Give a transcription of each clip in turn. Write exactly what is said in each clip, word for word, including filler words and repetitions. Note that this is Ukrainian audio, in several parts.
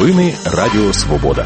Новини Радіо Свобода.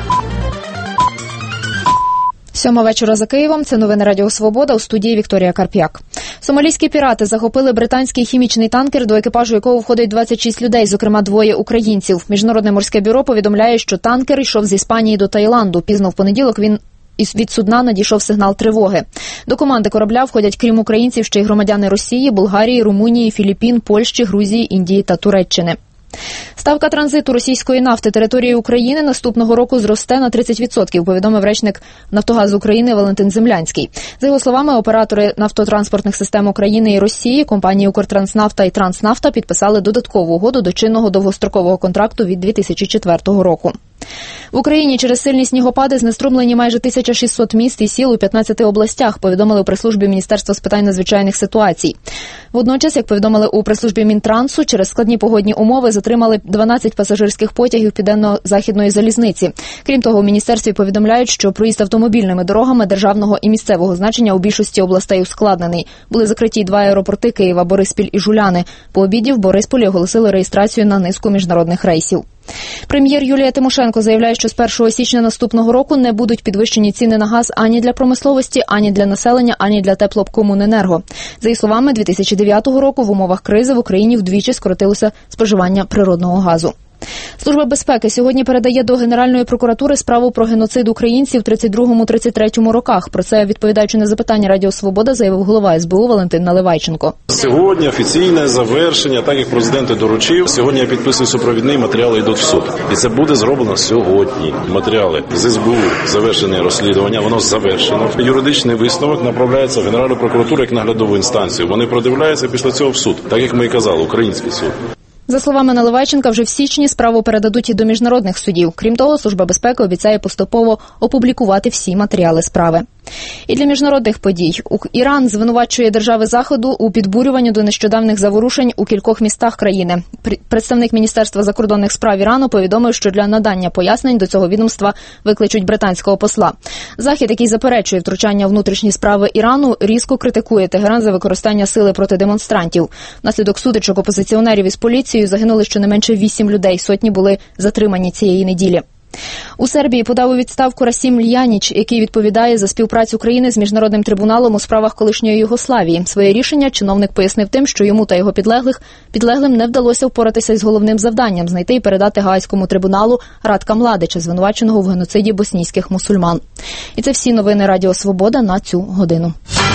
Сьома вечора за Києвом. Це новини Радіо Свобода. У студії Вікторія Карп'як. Сомалійські пірати захопили британський хімічний танкер, до екіпажу якого входить двадцять шість людей, зокрема двоє українців. Міжнародне морське бюро повідомляє, що танкер йшов з Іспанії до Таїланду. Пізно в понеділок він від судна надійшов сигнал тривоги. До команди корабля входять, крім українців, ще й громадяни Росії, Болгарії, Румунії, Філіппін, Польщі, Грузії, Індії та Туреччини. Ставка транзиту російської нафти території України наступного року зросте на тридцять відсотків, повідомив речник «Нафтогазу України» Валентин Землянський. За його словами, оператори нафтотранспортних систем України і Росії, компанії «Укртранснафта» і «Транснафта» підписали додаткову угоду до чинного довгострокового контракту від дві тисячі четвертого року. В Україні через сильні снігопади знеструмлені майже тисяча шістсот міст і сіл у п'ятнадцяти областях, повідомили у прес-службі Міністерства з питань надзвичайних ситуацій. Водночас, як повідомили у прес-службі Мінтрансу, через складні погодні умови затримали дванадцять пасажирських потягів Південно-Західної залізниці. Крім того, у міністерстві повідомляють, що проїзд автомобільними дорогами державного і місцевого значення у більшості областей ускладнений. Були закриті два аеропорти Києва, Бориспіль і Жуляни. По обіді в Борисполі оголосили реєстрацію на низку міжнародних рейсів. Прем'єр Юлія Тимошенко заявляє, що з першого січня наступного року не будуть підвищені ціни на газ ані для промисловості, ані для населення, ані для теплокомуненерго. За її словами, дві тисячі дев'ятого року в умовах кризи в Україні вдвічі скоротилося споживання природного газу. Служба безпеки сьогодні передає до Генеральної прокуратури справу про геноцид українців в тридцять другому - тридцять третьому роках. Про це, відповідаючи на запитання Радіо Свобода, заявив голова ес бе у Валентин Наливайченко. Сьогодні офіційне завершення, так як президент і доручив. Сьогодні я підписую супровідний, матеріали йдуть в суд. І це буде зроблено сьогодні. Матеріали з ес бе у, завершене розслідування, воно завершено. Юридичний висновок направляється в Генеральну прокуратуру як наглядову інстанцію. Вони продивляються після цього в суд, так як ми і казали, український суд. За словами Наливайченка, вже в січні справу передадуть і до міжнародних судів. Крім того, Служба безпеки обіцяє поступово опублікувати всі матеріали справи. І для міжнародних подій. Іран звинувачує держави Заходу у підбурюванні до нещодавних заворушень у кількох містах країни. Представник Міністерства закордонних справ Ірану повідомив, що для надання пояснень до цього відомства викличуть британського посла. Захід, який заперечує втручання у внутрішні справи Ірану, різко критикує Тегеран за використання сили проти демонстрантів. Внаслідок сутичок опозиціонерів із поліцією загинули щонайменше вісім людей, сотні були затримані цієї неділі. У Сербії подав у відставку Расім Льяніч, який відповідає за співпрацю країни з Міжнародним трибуналом у справах колишньої Югославії. Своє рішення чиновник пояснив тим, що йому та його підлеглих підлеглим не вдалося впоратися із головним завданням – знайти і передати Гаазькому трибуналу Радка Младича, звинуваченого в геноциді боснійських мусульман. І це всі новини Радіо Свобода на цю годину.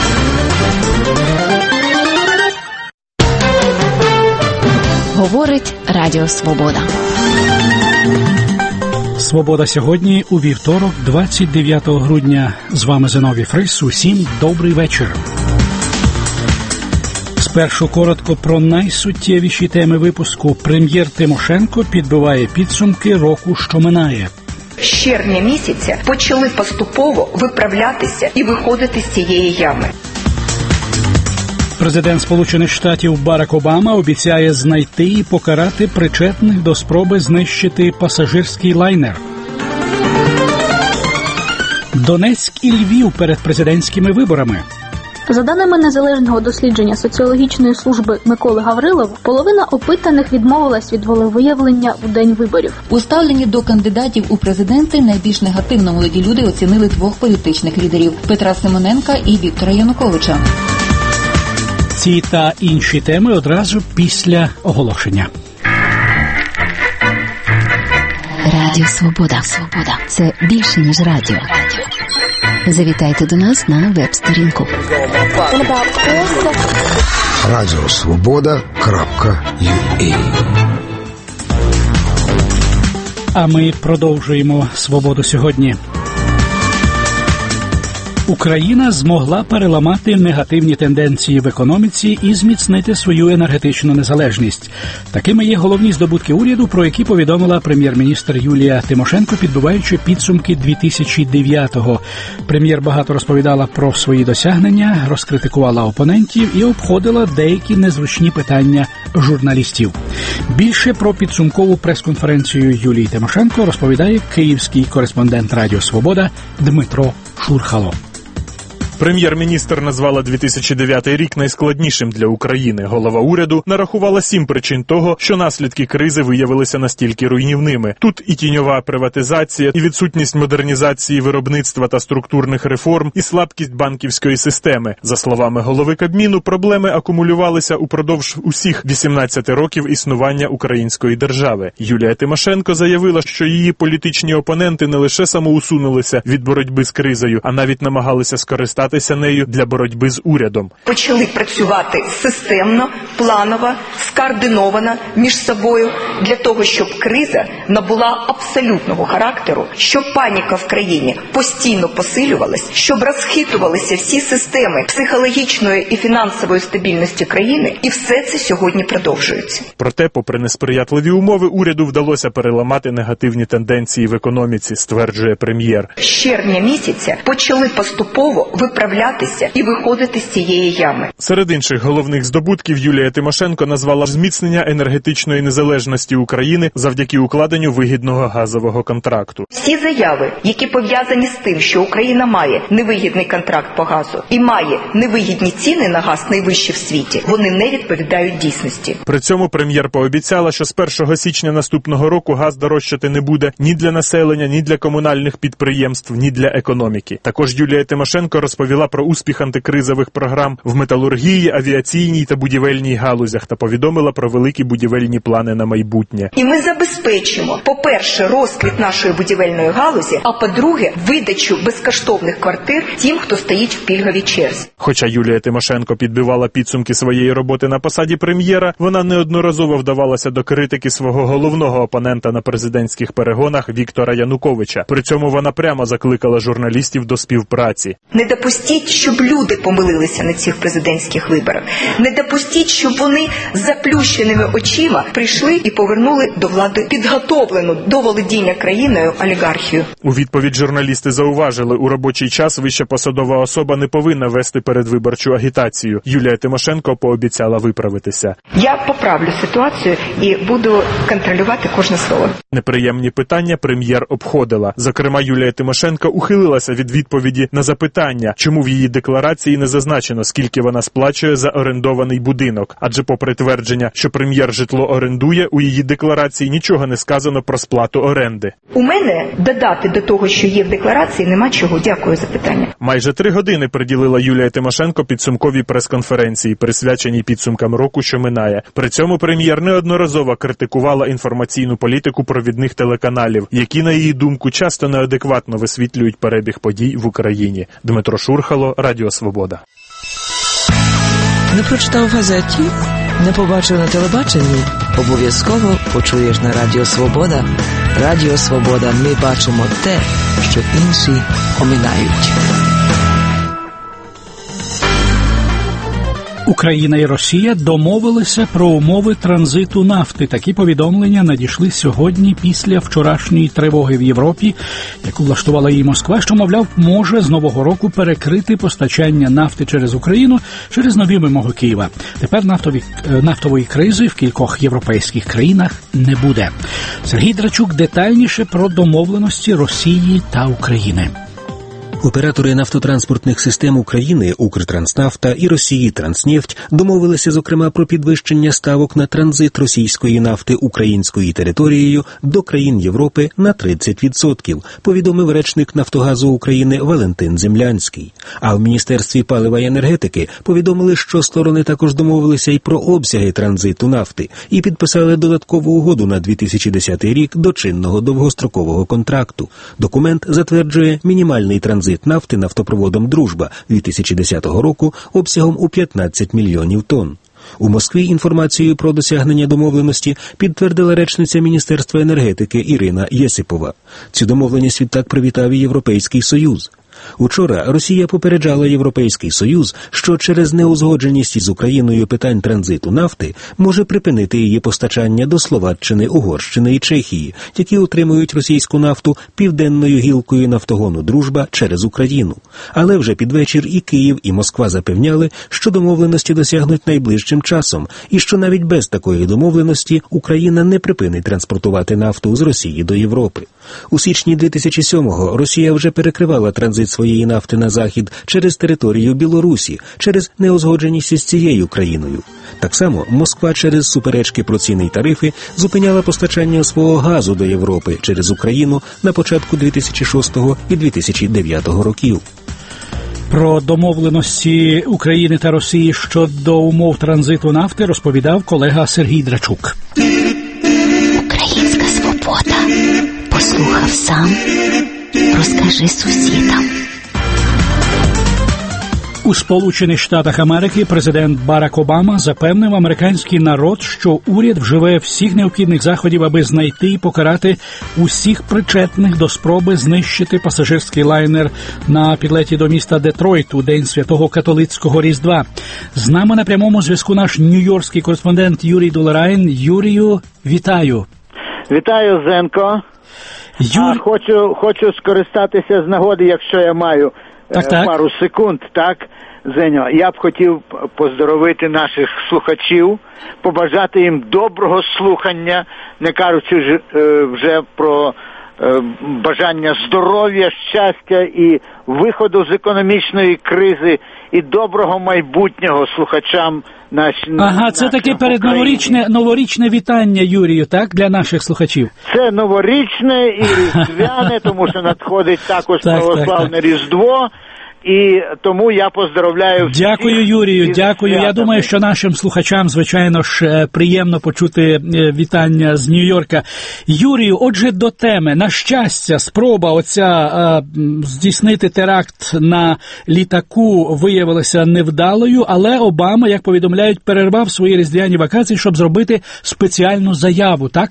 Говорить Радіо Свобода. Свобода сьогодні у вівторок, двадцять дев'ятого грудня. З вами Зиновій Фрис. Усім добрий вечір. Спершу коротко про найсуттєвіші теми випуску. Прем'єр Тимошенко підбиває підсумки року, що минає. З червня місяця почали поступово виправлятися і виходити з цієї ями. Президент Сполучених Штатів Барак Обама обіцяє знайти і покарати причетних до спроби знищити пасажирський лайнер. Донецьк і Львів перед президентськими виборами. За даними незалежного дослідження соціологічної служби Миколи Гаврилова, половина опитаних відмовилась від волевиявлення в день виборів. У ставленні до кандидатів у президенти найбільш негативно молоді люди оцінили двох політичних лідерів – Петра Симоненка і Віктора Януковича. Ці та інші теми одразу після оголошення. Радіо Свобода. Свобода. Це більше, ніж радіо. Завітайте до нас на веб-сторінку. радіо свобода крапка ю а. А ми продовжуємо «Свободу сьогодні». Україна змогла переламати негативні тенденції в економіці і зміцнити свою енергетичну незалежність. Такими є головні здобутки уряду, про які повідомила прем'єр-міністр Юлія Тимошенко, підбиваючи підсумки дві тисячі дев'ятого. Прем'єр багато розповідала про свої досягнення, розкритикувала опонентів і обходила деякі незручні питання журналістів. Більше про підсумкову прес-конференцію Юлії Тимошенко розповідає київський кореспондент Радіо Свобода Дмитро Шурхало. Прем'єр-міністр назвала дві тисячі дев'ятий рік найскладнішим для України. Голова уряду нарахувала сім причин того, що наслідки кризи виявилися настільки руйнівними. Тут і тіньова приватизація, і відсутність модернізації виробництва та структурних реформ, і слабкість банківської системи. За словами голови Кабміну, проблеми акумулювалися упродовж усіх вісімнадцяти років існування української держави. Юлія Тимошенко заявила, що її політичні опоненти не лише самоусунулися від боротьби з кризою, а навіть намагалися скористатися нею для боротьби з урядом. Почали працювати системно, планово, скоординовано між собою для того, щоб криза набула абсолютного характеру, щоб паніка в країні постійно посилювалась, щоб розхитувалися всі системи психологічної і фінансової стабільності країни, і все це сьогодні продовжується. Проте, попри несприятливі умови, уряду вдалося переламати негативні тенденції в економіці, стверджує прем'єр. З червня місяця почали поступово виправлятися і виходити з цієї ями. Серед інших головних здобутків Юлія Тимошенко назвала зміцнення енергетичної незалежності України завдяки укладенню вигідного газового контракту. Всі заяви, які пов'язані з тим, що Україна має невигідний контракт по газу і має невигідні ціни на газ найвищі в світі, вони не відповідають дійсності. При цьому прем'єр пообіцяла, що з першого січня наступного року газ дорожчати не буде ні для населення, ні для комунальних підприємств, ні для економіки. Також Юлія Тимошенко розповіла про успіх антикризових програм в металургії, авіаційній та будівельній галузях та повідомила про великі будівельні плани на майбутнє. І ми забезпечимо, по-перше, розквіт нашої будівельної галузі, а по-друге, видачу безкоштовних квартир тим, хто стоїть в пільговій черзі. Хоча Юлія Тимошенко підбивала підсумки своєї роботи на посаді прем'єра, вона неодноразово вдавалася до критики свого головного опонента на президентських перегонах Віктора Януковича. При цьому вона прямо закликала журналістів до співпраці. Не допустіть, щоб люди помилилися на цих президентських виборах. Не допустіть, щоб вони з заплющеними очима прийшли і повернули до влади підготовлену до володіння країною олігархію. У відповідь журналісти зауважили, у робочий час вища посадова особа не повинна вести передвиборчу агітацію. Юлія Тимошенко пообіцяла виправитися. Я поправлю ситуацію і буду контролювати кожне слово. Неприємні питання прем'єр обходила. Зокрема, Юлія Тимошенко ухилилася від відповіді на запитання, чому в її декларації не зазначено, скільки вона сплачує за орендований будинок. Адже попри твердження, що прем'єр житло орендує, у її декларації нічого не сказано про сплату оренди. У мене додати до того, що є в декларації, нема чого. Дякую за питання. Майже три години приділила Юлія Тимошенко підсумковій прес-конференції, присвяченій підсумкам року, що минає. При цьому прем'єр неодноразово критикувала інформаційну політику провідних телеканалів, які, на її думку, часто неадекватно висвітлюють перебіг подій в Україні. Дмитро Шурхало, Радіо Свобода. Не прочитав в газеті? Не побачив на телебаченні? Обов'язково почуєш на Радіо Свобода. Радіо Свобода. Ми бачимо те, що інші оминають. Україна і Росія домовилися про умови транзиту нафти. Такі повідомлення надійшли сьогодні після вчорашньої тривоги в Європі, яку влаштувала її Москва, що, мовляв, може з нового року перекрити постачання нафти через Україну через нові вимоги Києва. Тепер нафтові, нафтової кризи в кількох європейських країнах не буде. Сергій Драчук детальніше про домовленості Росії та України. Оператори нафтотранспортних систем України «Укртранснафта» і Росії «Транснефть» домовилися, зокрема, про підвищення ставок на транзит російської нафти українською територією до країн Європи на тридцять відсотків, повідомив речник «Нафтогазу України» Валентин Землянський. А в Міністерстві палива і енергетики повідомили, що сторони також домовилися й про обсяги транзиту нафти і підписали додаткову угоду на дві тисячі десятий рік до чинного довгострокового контракту. Документ затверджує мінімальний транзит нафти нафтопроводом «Дружба» дві тисячі десятого року обсягом у п'ятнадцять мільйонів тонн. У Москві інформацію про досягнення домовленості підтвердила речниця Міністерства енергетики Ірина Єсипова. Цю домовленість відтак привітав і Європейський Союз. Учора Росія попереджала Європейський Союз, що через неузгодженість із Україною питань транзиту нафти може припинити її постачання до Словаччини, Угорщини і Чехії, які отримують російську нафту південною гілкою нафтогону «Дружба» через Україну. Але вже під вечір і Київ, і Москва запевняли, що домовленості досягнуть найближчим часом, і що навіть без такої домовленості Україна не припинить транспортувати нафту з Росії до Європи. У січні дві тисячі сьомого Росія вже перекривала транзит транзит своєї нафти на захід через територію Білорусі, через неузгодженість із цією країною. Так само Москва через суперечки про ціни й тарифи зупиняла постачання свого газу до Європи через Україну на початку дві тисячі шостого і дві тисячі дев'ятого років. Про домовленості України та Росії щодо умов транзиту нафти розповідав колега Сергій Драчук. Українська свобода. Послухав сам, розкажи сусідам. У Сполучених Штатах Америки президент Барак Обама запевнив американський народ, що уряд вживе всіх необхідних заходів, аби знайти і покарати усіх причетних до спроби знищити пасажирський лайнер на підлеті до міста Детройт у День Святого Католицького Різдва. З нами на прямому зв'язку наш нью-йоркський кореспондент Юрій Дулерайн. Юрію, вітаю. Вітаю, Зенко. Юр... А, хочу, хочу скористатися з нагоди, якщо я маю так, е, так. пару секунд, так, Зеньо. Я б хотів поздоровити наших слухачів, побажати їм доброго слухання, не кажучи ж, е, вже про е, бажання здоров'я, щастя і виходу з економічної кризи, і доброго майбутнього слухачам наш, Ага, це таке передноворічне новорічне вітання, Юрію, так, для наших слухачів? Це новорічне і різдвяне, тому що надходить також так, православне так, так. Різдво. І тому я поздоровляю всіх. Дякую, Юрію, дякую. Святами. Я думаю, що нашим слухачам, звичайно ж, приємно почути вітання з Нью-Йорка. Юрію, отже, до теми. На щастя, спроба оця а, здійснити теракт на літаку виявилася невдалою, але Обама, як повідомляють, перервав свої різдвяні вакації, щоб зробити спеціальну заяву, так?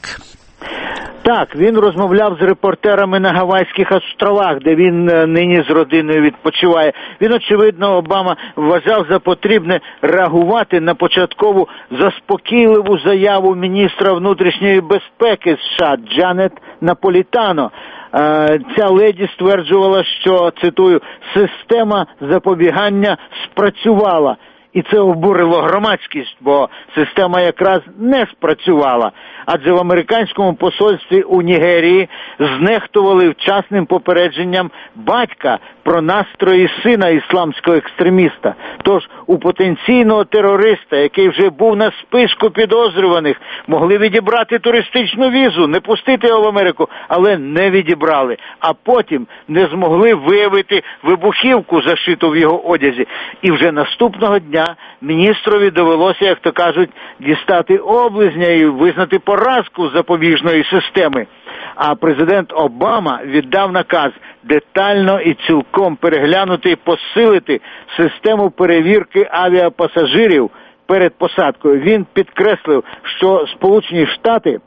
Так, він розмовляв з репортерами на Гавайських островах, де він нині з родиною відпочиває. Він, очевидно, Обама вважав за потрібне реагувати на початкову заспокійливу заяву міністра внутрішньої безпеки США Джанет Наполітано. Ця леді стверджувала, що, цитую, «система запобігання спрацювала». І це обурило громадськість, бо система якраз не спрацювала. Адже в американському посольстві у Нігерії знехтували вчасним попередженням батька про настрої сина ісламського екстреміста. Тож у потенційного терориста, який вже був на списку підозрюваних, могли відібрати туристичну візу, не пустити його в Америку, але не відібрали. А потім не змогли виявити вибухівку, зашиту в його одязі. І вже наступного дня міністрові довелося, як то кажуть, дістати облизня і визнати поразку запобіжної системи. А президент Обама віддав наказ детально і цілком переглянути і посилити систему перевірки авіапасажирів перед посадкою. Він підкреслив, що Сполучені Штати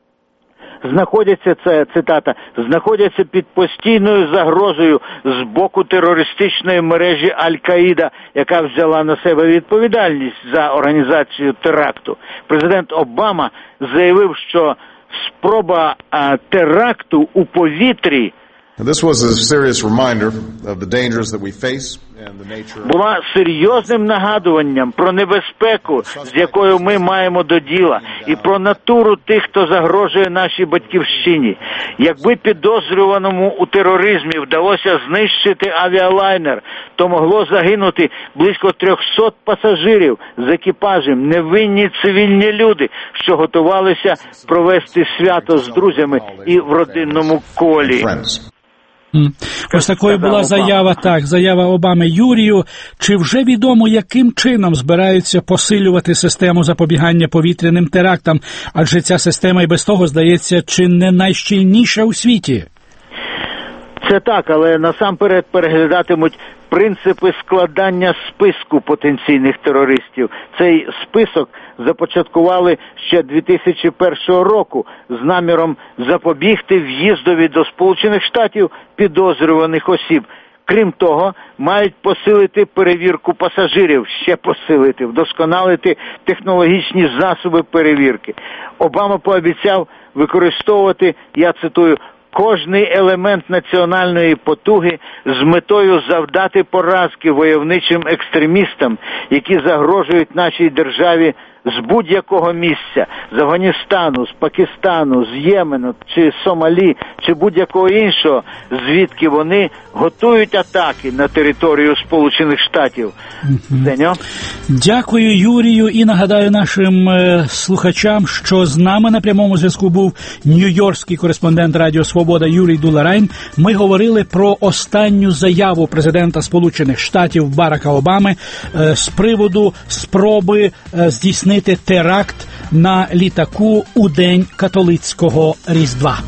знаходяться, це цитата, знаходяться під постійною загрозою з боку терористичної мережі Аль-Каїда, яка взяла на себе відповідальність за організацію теракту. Президент Обама заявив, що спроба а, теракту у повітрі була серйозним нагадуванням про небезпеку, з якою ми маємо до діла, і про натуру тих, хто загрожує нашій батьківщині. Якби підозрюваному у тероризмі вдалося знищити авіалайнер, то могло загинути близько трьохсот пасажирів з екіпажем, невинні цивільні люди, що готувалися провести свято з друзями і в родинному колі. Ось такою була заява, так, заява Обами. Юрію, чи вже відомо, яким чином збираються посилювати систему запобігання повітряним терактам? Адже ця система і без того, здається, чи не найщільніша у світі? Це так, але насамперед переглядатимуть принципи складання списку потенційних терористів. Цей список започаткували ще дві тисячі першого року з наміром запобігти в'їздові до Сполучених Штатів підозрюваних осіб. Крім того, мають посилити перевірку пасажирів, ще посилити, вдосконалити технологічні засоби перевірки. Обама пообіцяв використовувати, я цитую, кожний елемент національної потуги з метою завдати поразки войовничим екстремістам, які загрожують нашій державі з будь-якого місця, з Афганістану, з Пакистану, з Ємену, чи Сомалі, чи будь-якого іншого, звідки вони готують атаки на територію Сполучених Штатів. Угу. Дякую, Юрію, і нагадаю нашим е, слухачам, що з нами на прямому зв'язку був нью-йоркський кореспондент Радіо Свобода Юрій Дуларайн. Ми говорили про останню заяву президента Сполучених Штатів Барака Обами е, з приводу спроби е, здійснити теракт на літаку у день католицького Різдва.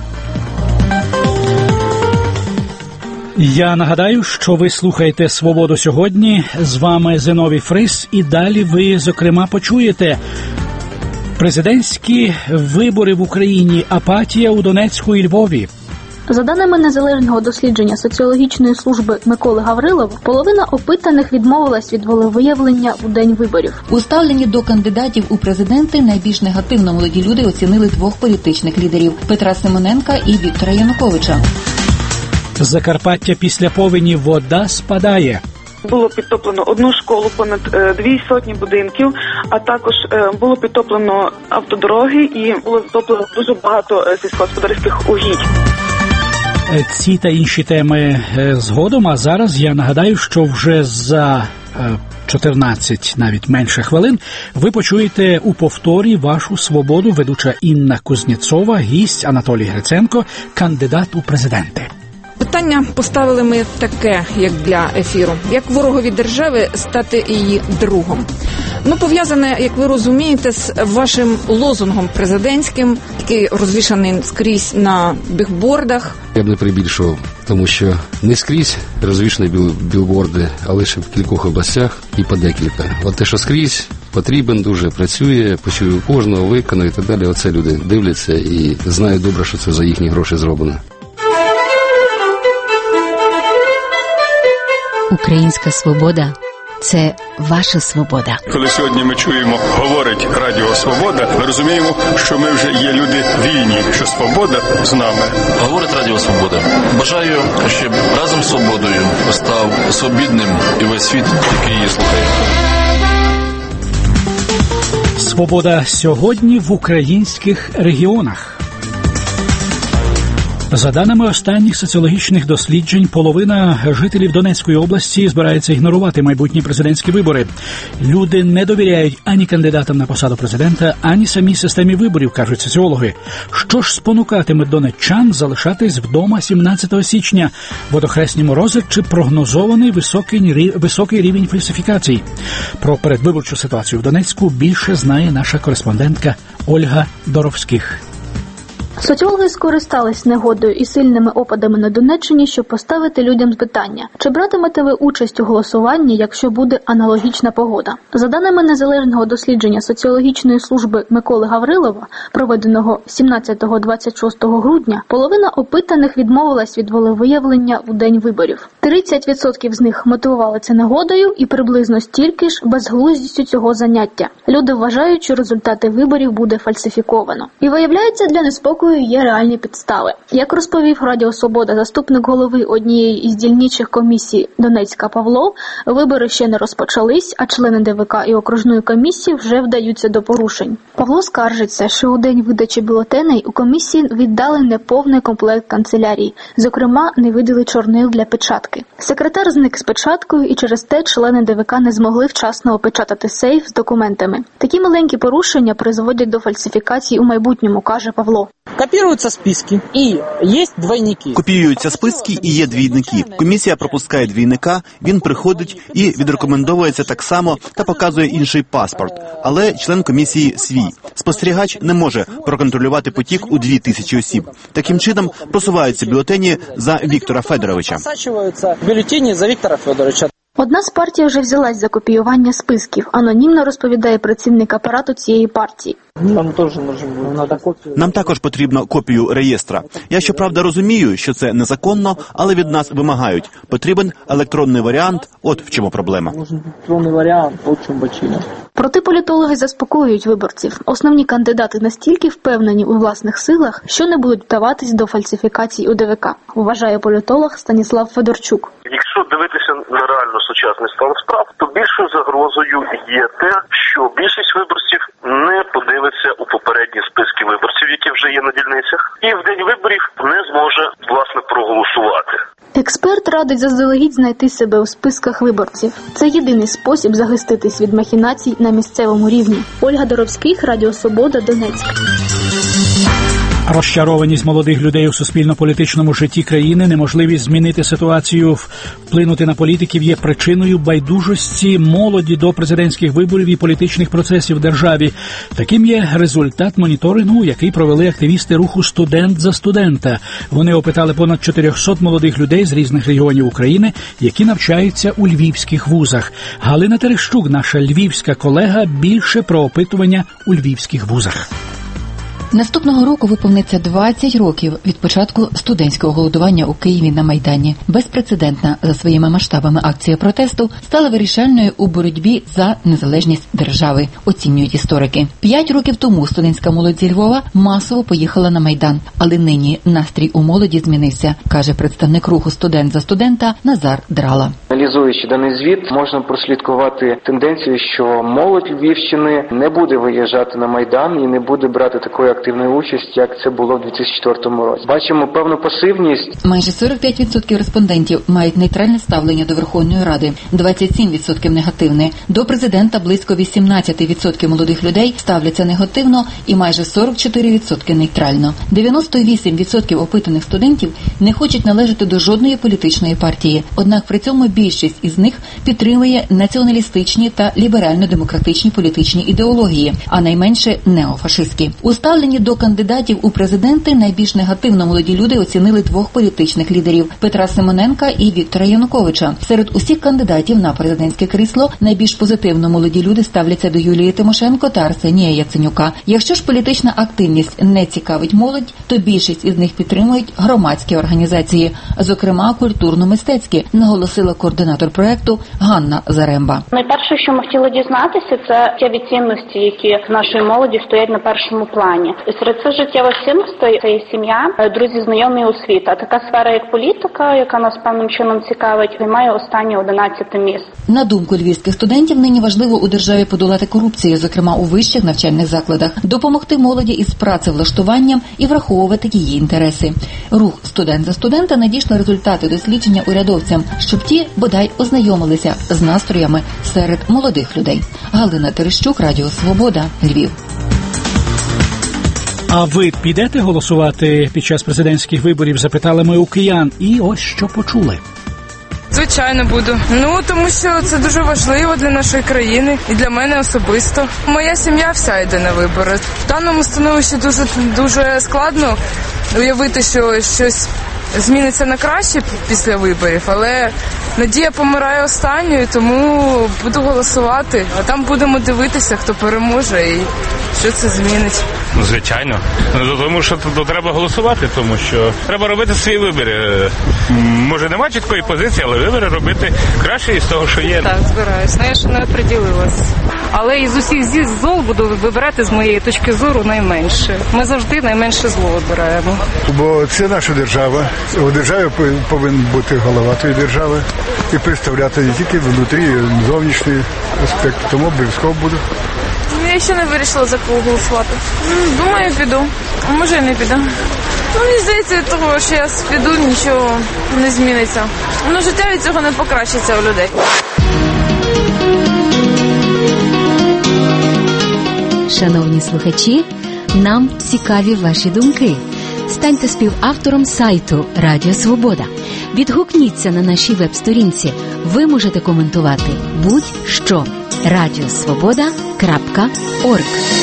Я нагадаю, що ви слухаєте «Свободу сьогодні». З вами Зиновій Фрис. І далі ви, зокрема, почуєте президентські вибори в Україні, апатія у Донецьку і Львові. За даними незалежного дослідження соціологічної служби Миколи Гаврилова, половина опитаних відмовилась від волевиявлення у день виборів. У ставленні до кандидатів у президенти найбільш негативно молоді люди оцінили двох політичних лідерів – Петра Симоненка і Віктора Януковича. Закарпаття після повені вода спадає. Було підтоплено одну школу, понад дві сотні будинків, а також було підтоплено автодороги і було затоплено дуже багато сільськогосподарських угідь. Ці та інші теми згодом, а зараз я нагадаю, що вже за чотирнадцять, навіть менше хвилин, ви почуєте у повторі вашу свободу ведуча Інна Кузнєцова, гість Анатолій Гриценко, кандидат у президенти. Питання поставили ми таке, як для ефіру. Як ворогові держави стати її другом? Ну, пов'язане, як ви розумієте, з вашим лозунгом президентським, який розвішаний скрізь на бігбордах. Я б не перебільшував, тому що не скрізь розвішані біл, білборди, а лише в кількох областях і по декілька. От те, що скрізь, потрібен дуже, працює, почує кожного, виконує і так далі. Оце люди дивляться і знають добре, що це за їхні гроші зроблено. Українська свобода – це ваша свобода. Коли сьогодні ми чуємо, говорить Радіо Свобода, ми розуміємо, що ми вже є люди вільні, що свобода з нами. Говорить Радіо Свобода. Бажаю, щоб разом з свободою став свобідним і весь світ, який її слухає. Свобода сьогодні в українських регіонах. За даними останніх соціологічних досліджень, половина жителів Донецької області збирається ігнорувати майбутні президентські вибори. Люди не довіряють ані кандидатам на посаду президента, ані самій системі виборів, кажуть соціологи. Що ж спонукатиме донеччан залишатись вдома сімнадцятого січня? Водохресні морози чи прогнозований високий, високий рівень фальсифікацій? Про передвиборчу ситуацію в Донецьку більше знає наша кореспондентка Ольга Доровських. Соціологи скористались негодою і сильними опадами на Донеччині, щоб поставити людям питання, чи братимете ви участь у голосуванні, якщо буде аналогічна погода. За даними незалежного дослідження соціологічної служби Миколи Гаврилова, проведеного сімнадцятого - двадцять шостого грудня, половина опитаних відмовилась від волевиявлення у день виборів. тридцять відсотків з них мотивували це негодою і приблизно стільки ж безглуздістю цього заняття. Люди вважають, що результати виборів буде фальсифіковано. І виявляється, для неспокою є реальні підстави. Як розповів Радіо Свобода заступник голови однієї із дільничих комісій Донецька Павло, вибори ще не розпочались, а члени ДВК і окружної комісії вже вдаються до порушень. Павло скаржиться, що у день видачі бюлетеней у комісії віддали неповний комплект канцелярії, зокрема, не видали чорнил для печатки. Секретар зник з печаткою, і через те члени ДВК не змогли вчасно опечатати сейф з документами. Такі маленькі порушення призводять до фальсифікацій у майбутньому, каже Павло. Копіруються списки і є двойники. Копіюються списки і є двійники. Комісія пропускає двійника, він приходить і відрекомендовується так само та показує інший паспорт. Але член комісії свій. Спостерігач не може проконтролювати потік у дві тисячі осіб. Таким чином просуваються бюлетені за Віктора Федоровича. Просачуються бюлетені за Віктора Федоровича. Одна з партій вже взялась за копіювання списків, анонімно розповідає працівник апарату цієї партії. Нам Нам також потрібно копію реєстра. Я, щоправда, розумію, що це незаконно, але від нас вимагають. Потрібен електронний варіант, от в чому проблема. Електронний варіант, от в чому причина. Проте політологи заспокоюють виборців. Основні кандидати настільки впевнені у власних силах, що не будуть вдаватись до фальсифікацій у ДВК, вважає політолог Станіслав Федорчук. Якщо дивитися на реально сучасний стан справ, то більшою загрозою є те, що більшість виборців не подивиться у попередні списки виборців, які вже є на дільницях, і в день виборів не зможе, власне, проголосувати. Експерт радить заздалегідь знайти себе у списках виборців. Це єдиний спосіб захиститись від махінацій на місцевому рівні. Ольга Доровських, Радіо Свобода, Донецьк. Розчарованість молодих людей у суспільно-політичному житті країни, неможливість змінити ситуацію, вплинути на політиків є причиною байдужості молоді до президентських виборів і політичних процесів в державі. Таким є результат моніторингу, який провели активісти руху «Студент за студента». Вони опитали понад чотириста молодих людей з різних регіонів України, які навчаються у львівських вузах. Галина Терещук, наша львівська колега, більше про опитування у львівських вузах. Наступного року виповниться двадцять років від початку студентського голодування у Києві на Майдані. Безпрецедентна за своїми масштабами акція протесту стала вирішальною у боротьбі за незалежність держави, оцінюють історики. П'ять років тому студентська молодь зі Львова масово поїхала на Майдан, але нині настрій у молоді змінився, каже представник руху «Студент за студента» Назар Драла. Аналізуючи даний звіт, можна прослідкувати тенденцію, що молодь Львівщини не буде виїжджати на Майдан і не буде брати такої активної участі, як це було в дві тисячі четвертому році. Бачимо певну пасивність. Майже сорок п'ять відсотків респондентів мають нейтральне ставлення до Верховної Ради, двадцять сім відсотків негативне. До президента близько вісімнадцять відсотків молодих людей ставляться негативно і майже сорок чотири відсотки нейтрально. дев'яносто вісім відсотків опитаних студентів не хочуть належати до жодної політичної партії. Однак при цьому більшість із них підтримує націоналістичні та ліберально-демократичні політичні ідеології, а найменше неофашистські. У ставленні до кандидатів у президенти найбільш негативно молоді люди оцінили двох політичних лідерів – Петра Симоненка і Віктора Януковича. Серед усіх кандидатів на президентське крісло найбільш позитивно молоді люди ставляться до Юлії Тимошенко та Арсенія Яценюка. Якщо ж політична активність не цікавить молодь, то більшість із них підтримують громадські організації, зокрема культурно-мистецькі, наголосила координатор проекту Ганна Заремба. Найперше, що ми хотіли дізнатися, це ті цінності, які в нашої молоді стоять на першому плані. Серед цих життєвих цінностей це і сім'я, друзі, знайомі, освіта. Така сфера, як політика, яка нас певним чином цікавить, займає останнє одинадцяте місце. На думку львівських студентів, нині важливо у державі подолати корупцію, зокрема у вищих навчальних закладах, допомогти молоді із працевлаштуванням і враховувати її інтереси. Рух «Студент за студента» надійшли результати дослідження урядовцям, щоб ті, бодай, ознайомилися з настроями серед молодих людей. Галина Терещук, Радіо Свобода, Львів. А ви підете голосувати під час президентських виборів, запитали ми у киян, і ось що почули. Звичайно, буду. Ну, тому що це дуже важливо для нашої країни і для мене особисто. Моя сім'я вся йде на вибори. В даному становищі дуже, дуже складно уявити, що щось зміниться на краще після виборів, але надія помирає останньою, тому буду голосувати, а там будемо дивитися, хто переможе і що це змінить. Ну, звичайно. Ну, тому що тут треба голосувати, тому що треба робити свої вибори. Може, немає чіткої позиції, але вибори робити краще із того, що є. Так, збираюсь. Ну, я ще не приділилась. Але із усіх зол буду вибирати, з моєї точки зору, найменше. Ми завжди найменше зло вибираємо. Бо це наша держава. У державі повинен бути голова тієї держави і представляти не тільки внутрі, а й зовнішній аспект. Тому обов'язково буду. Я ще не вирішила, за кого голосувати. Думаю, піду. А може і не піду. Ну, мені здається, від того, що я піду, нічого не зміниться. Ну, життя від цього не покращиться у людей. Шановні слухачі, нам цікаві ваші думки. Станьте співавтором сайту Радіо Свобода. Відгукніться на нашій веб-сторінці. Ви можете коментувати будь-що. радіосвобода крапка орг.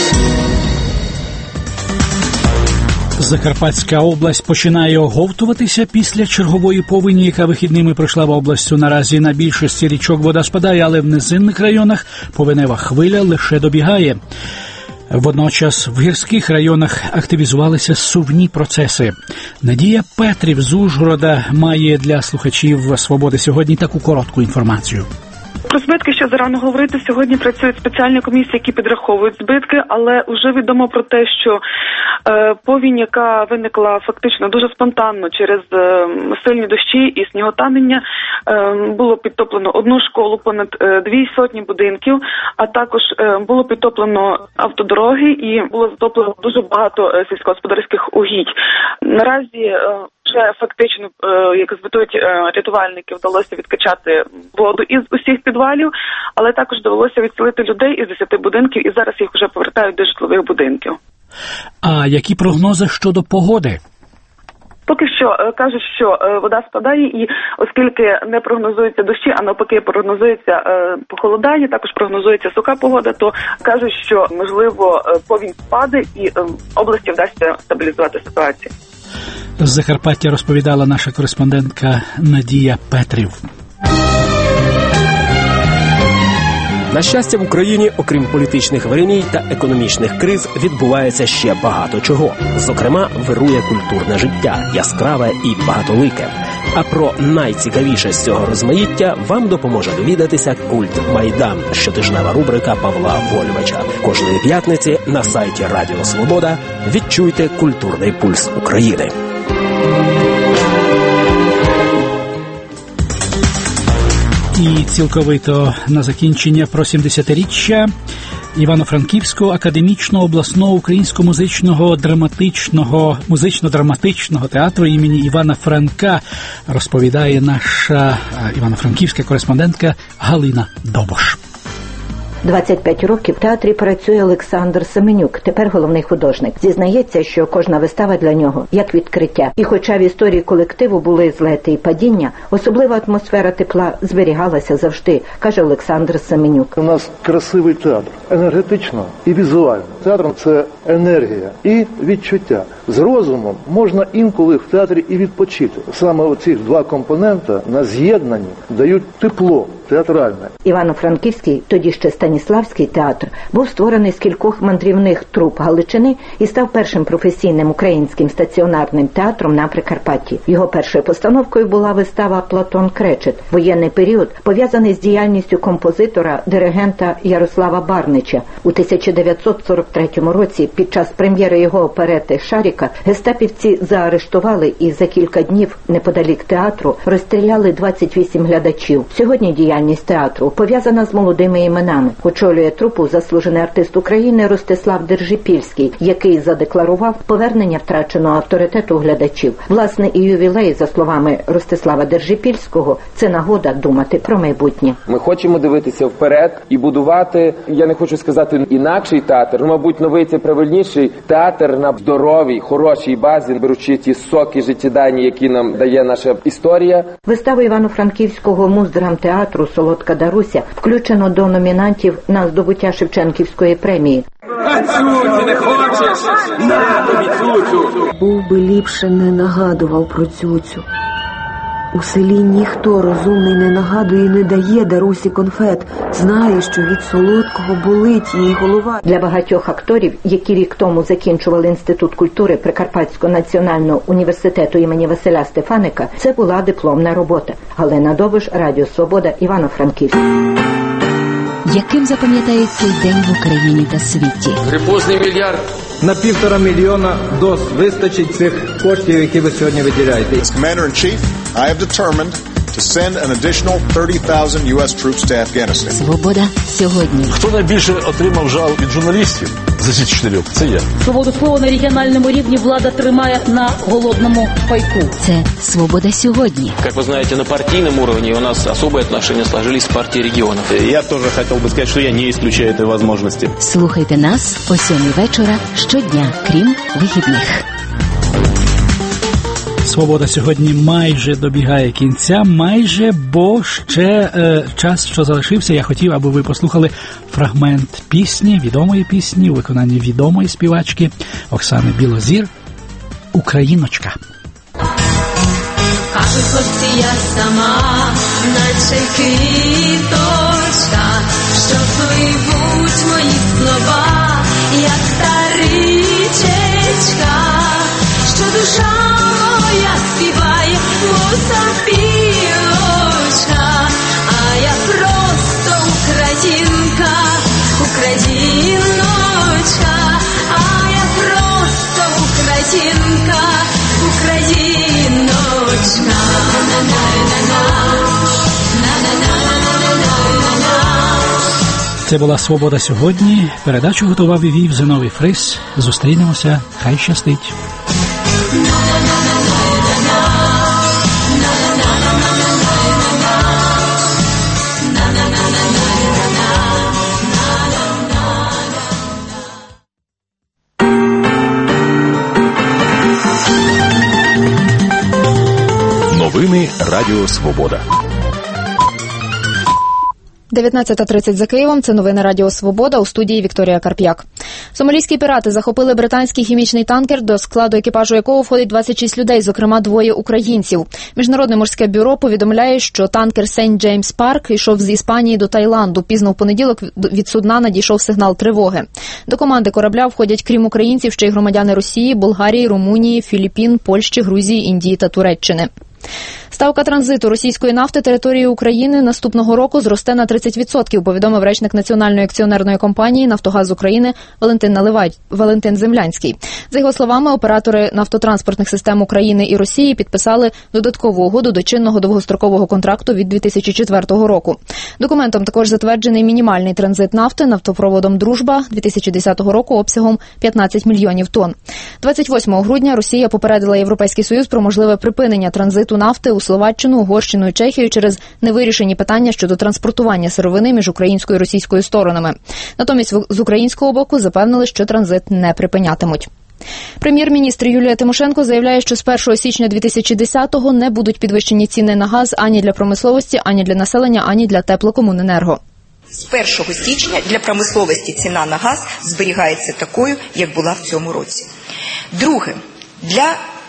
Закарпатська область починає оговтуватися після чергової повені, яка вихідними пройшла в областю. Наразі на більшості річок вода спадає, але в низинних районах повенева хвиля лише добігає. Водночас в гірських районах активізувалися сувні процеси. Надія Петрів з Ужгорода має для слухачів «Свободи» сьогодні таку коротку інформацію. Про збитки ще зарано говорити. Сьогодні працюють спеціальні комісії, які підраховують збитки, але вже відомо про те, що е, повінь, яка виникла фактично дуже спонтанно через е, сильні дощі і сніготанення, е, було підтоплено одну школу, понад е, дві сотні будинків, а також е, було підтоплено автодороги і було затоплено дуже багато е, сільськогосподарських угідь. Наразі е, вже фактично, е, як звітують е, рятувальники, вдалося відкачати воду із усіх підвалів, але також довелося відселити людей із десяти будинків, і зараз їх вже повертають до житлових будинків. А які прогнози щодо погоди? Поки що е, кажуть, що е, вода спадає, і оскільки не прогнозуються дощі, а навпаки прогнозується е, похолодання, також прогнозується суха погода, то кажуть, що можливо е, повінь спаде і е, області вдасться стабілізувати ситуацію. З Закарпаття розповідала наша кореспондентка Надія Петрів. На щастя, в Україні, окрім політичних вириній та економічних криз, відбувається ще багато чого. Зокрема, вирує культурне життя, яскраве і багатолике. А про найцікавіше з цього розмаїття вам допоможе довідатися «Культ Майдан» – щотижнева рубрика Павла Вольвича. Кожної п'ятниці на сайті Радіо Свобода відчуйте культурний пульс України. І цілковито на закінчення про сімдесятиріччя Івано-Франківського академічного обласного українського музичного драматичного музично-драматичного театру імені Івана Франка розповідає наша івано-франківська кореспондентка Галина Добош. двадцять п'ять років в театрі працює Олександр Семенюк, тепер головний художник. Зізнається, що кожна вистава для нього як відкриття. І хоча в історії колективу були злети і падіння, особлива атмосфера тепла зберігалася завжди, каже Олександр Семенюк. У нас красивий театр, енергетично і візуально. Театр – це енергія і відчуття. З розумом можна інколи в театрі і відпочити. Саме оці два компонента на з'єднанні дають тепло театральне. Івано-Франківський, тоді ще Станіславський театр, був створений з кількох мандрівних труп Галичини і став першим професійним українським стаціонарним театром на Прикарпатті. Його першою постановкою була вистава «Платон Кречет». Воєнний період пов'язаний з діяльністю композитора, диригента Ярослава Барнича. У тисяча дев'ятсот сорок третьому році під час прем'єри його оперети «Шаріка» гестапівці заарештували і за кілька днів неподалік театру розстріляли двадцять вісім глядачів. Сьогодні діяльність театру пов'язана з молодими іменами. Очолює трупу заслужений артист України Ростислав Держипільський, який задекларував повернення втраченого авторитету глядачів. Власне, і ювілей, за словами Ростислава Держипільського, це нагода думати про майбутнє. Ми хочемо дивитися вперед і будувати, я не хочу сказати інакший театр, ну, мабуть, новий це правильніший театр на здоровій, хорошій базі, беручи ті соки життєдайні, які нам дає наша історія. Виставу Івано-Франківського муздрамтеатру «Солодка Даруся» включено до номінантів на здобуття Шевченківської премії. Був би ліпше не нагадував про цюцю. У селі ніхто розумний не нагадує і не дає Дарусі конфет. Знає, що від солодкого болить її голова. Для багатьох акторів, які рік тому закінчували Інститут культури Прикарпатського національного університету імені Василя Стефаника, це була дипломна робота. Галина Добош, Радіо Свобода, Івано-Франківськ. Яким запам'ятається день в Україні та світі? Грипозний мільярд. На півтора мільйона доз вистачить цих коштів, які ви сьогодні виділяєте. As Commander-in-Chief, I have determined to send an additional thirty thousand U S troops to Afghanistan. Свобода сьогодні. Хто найбільше отримав жал від журналістів за ці чотирьох? Це я. Свободу слова на регіональному рівні влада тримає на голодному пайку. Це «Свобода сьогодні». Как вы знаете, на партийном уровне у нас особые отношения сложились с партией регионов. Я тоже хотел бы сказать, что я не исключаю этой возможности. Слухайте нас о сьомій вечора щодня, крім вихідних. «Свобода сьогодні» майже добігає кінця, майже, бо ще е, час, що залишився, я хотів, аби ви послухали фрагмент пісні, відомої пісні, у виконанні відомої співачки Оксани Білозір «Україночка». Кажуть хлопці, я сама, наче квіточка, що пливуть мої слова, як та річечка, що душа моя співає, мов сопілочка, а я просто Українка, Україночка. Це була «Свобода сьогодні». Передачу готував і вів Зиновій Фрис. Зустрінемося. Хай щастить. Новини Радіо Свобода. дев'ятнадцята тридцять за Києвом. Це новини Радіо Свобода, у студії Вікторія Карп'як. Сомалійські пірати захопили британський хімічний танкер, до складу екіпажу якого входить двадцять шість людей, зокрема двоє українців. Міжнародне морське бюро повідомляє, що танкер «Сейнт Джеймс Парк» йшов з Іспанії до Таїланду. Пізно в понеділок від судна надійшов сигнал тривоги. До команди корабля входять, крім українців, ще й громадяни Росії, Болгарії, Румунії, Філіппін, Польщі, Грузії, Індії та Туреччини. Ставка транзиту російської нафти територією України наступного року зросте на тридцять відсотків, повідомив речник Національної акціонерної компанії «Нафтогаз України» Валентин Наливай... Валентин Землянський. За його словами, оператори нафтотранспортних систем України і Росії підписали додаткову угоду до чинного довгострокового контракту від дві тисячі четвертого року. Документом також затверджений мінімальний транзит нафти нафтопроводом «Дружба» дві тисячі десятого року обсягом п'ятнадцять мільйонів тонн. двадцять восьмого грудня Росія попередила Європейський Союз про можливе припинення транзиту нафти у Словаччину, Угорщину і Чехію через невирішені питання щодо транспортування сировини між українською і російською сторонами. Натомість з українського боку запевнили, що транзит не припинятимуть. Прем'єр-міністр Юлія Тимошенко заявляє, що з першого січня дві тисячі десятого не будуть підвищені ціни на газ ані для промисловості, ані для населення, ані для теплокомуненерго. З першого січня для промисловості ціна на газ зберігається такою, як була в цьому році. Друге, для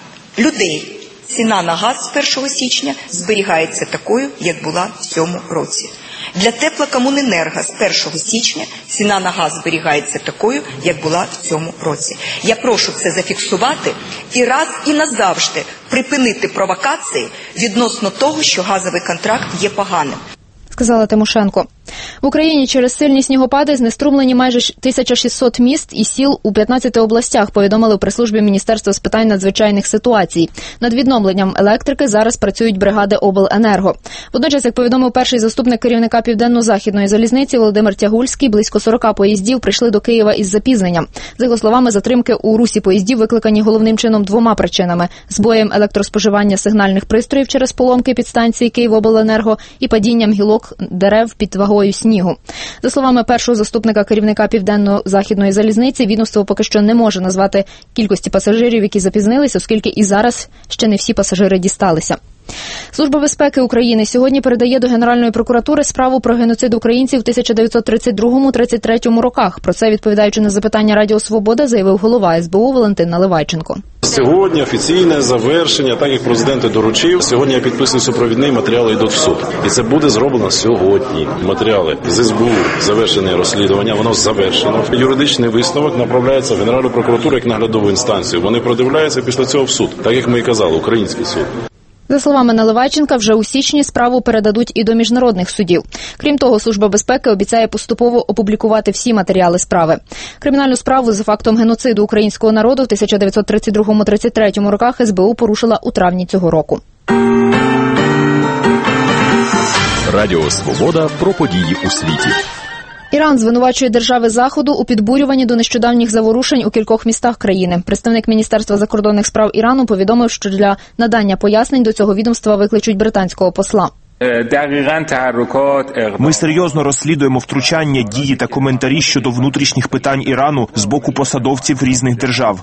людей ціна на газ з першого січня зберігається такою, як була в цьому році. Для теплокомуненерго з першого січня ціна на газ зберігається такою, як була в цьому році. Я прошу це зафіксувати і раз і назавжди припинити провокації відносно того, що газовий контракт є поганим. Сказала Тимошенко. В Україні через сильні снігопади знеструмлені майже тисяча шістсот міст і сіл у п'ятнадцяти областях, повідомили у прес-службі Міністерства з питань надзвичайних ситуацій. Над відновленням електрики зараз працюють бригади обленерго. Водночас, як повідомив перший заступник керівника Південно-Західної залізниці Володимир Тягульський, близько сорока поїздів прийшли до Києва із запізненням. За його словами, затримки у русі поїздів викликані головним чином двома причинами – збоєм електроспоживання сигнальних пристроїв через поломки підстанції Київобленерго і падінням гілок дерев під вагою снігу. За словами першого заступника керівника Південно-Західної залізниці, відомство поки що не може назвати кількості пасажирів, які запізнилися, оскільки і зараз ще не всі пасажири дісталися. Служба безпеки України сьогодні передає до Генеральної прокуратури справу про геноцид українців в тисяча дев'ятсот тридцять другому - тридцять третьому роках. Про це, відповідаючи на запитання Радіо Свобода, заявив голова ес бе у Валентин Наливайченко. Сьогодні офіційне завершення, так як президент і доручив. Сьогодні я підписую супровідний, матеріали йдуть в суд. І це буде зроблено сьогодні. Матеріали з ес бе у, завершене розслідування, воно завершено. Юридичний висновок направляється в Генеральну прокуратуру як наглядову інстанцію. Вони продивляються після цього в суд, так як ми і казали, український суд. За словами Наливайченка, вже у січні справу передадуть і до міжнародних судів. Крім того, Служба безпеки обіцяє поступово опублікувати всі матеріали справи. Кримінальну справу за фактом геноциду українського народу в тисяча дев'ятсот тридцять другому - тридцять третьому роках ес бе у порушила у травні цього року. Радіо Свобода про події у світі. Іран звинувачує держави Заходу у підбурюванні до нещодавніх заворушень у кількох містах країни. Представник Міністерства закордонних справ Ірану повідомив, що для надання пояснень до цього відомства викличуть британського посла. Ми серйозно розслідуємо втручання, дії та коментарі щодо внутрішніх питань Ірану з боку посадовців різних держав.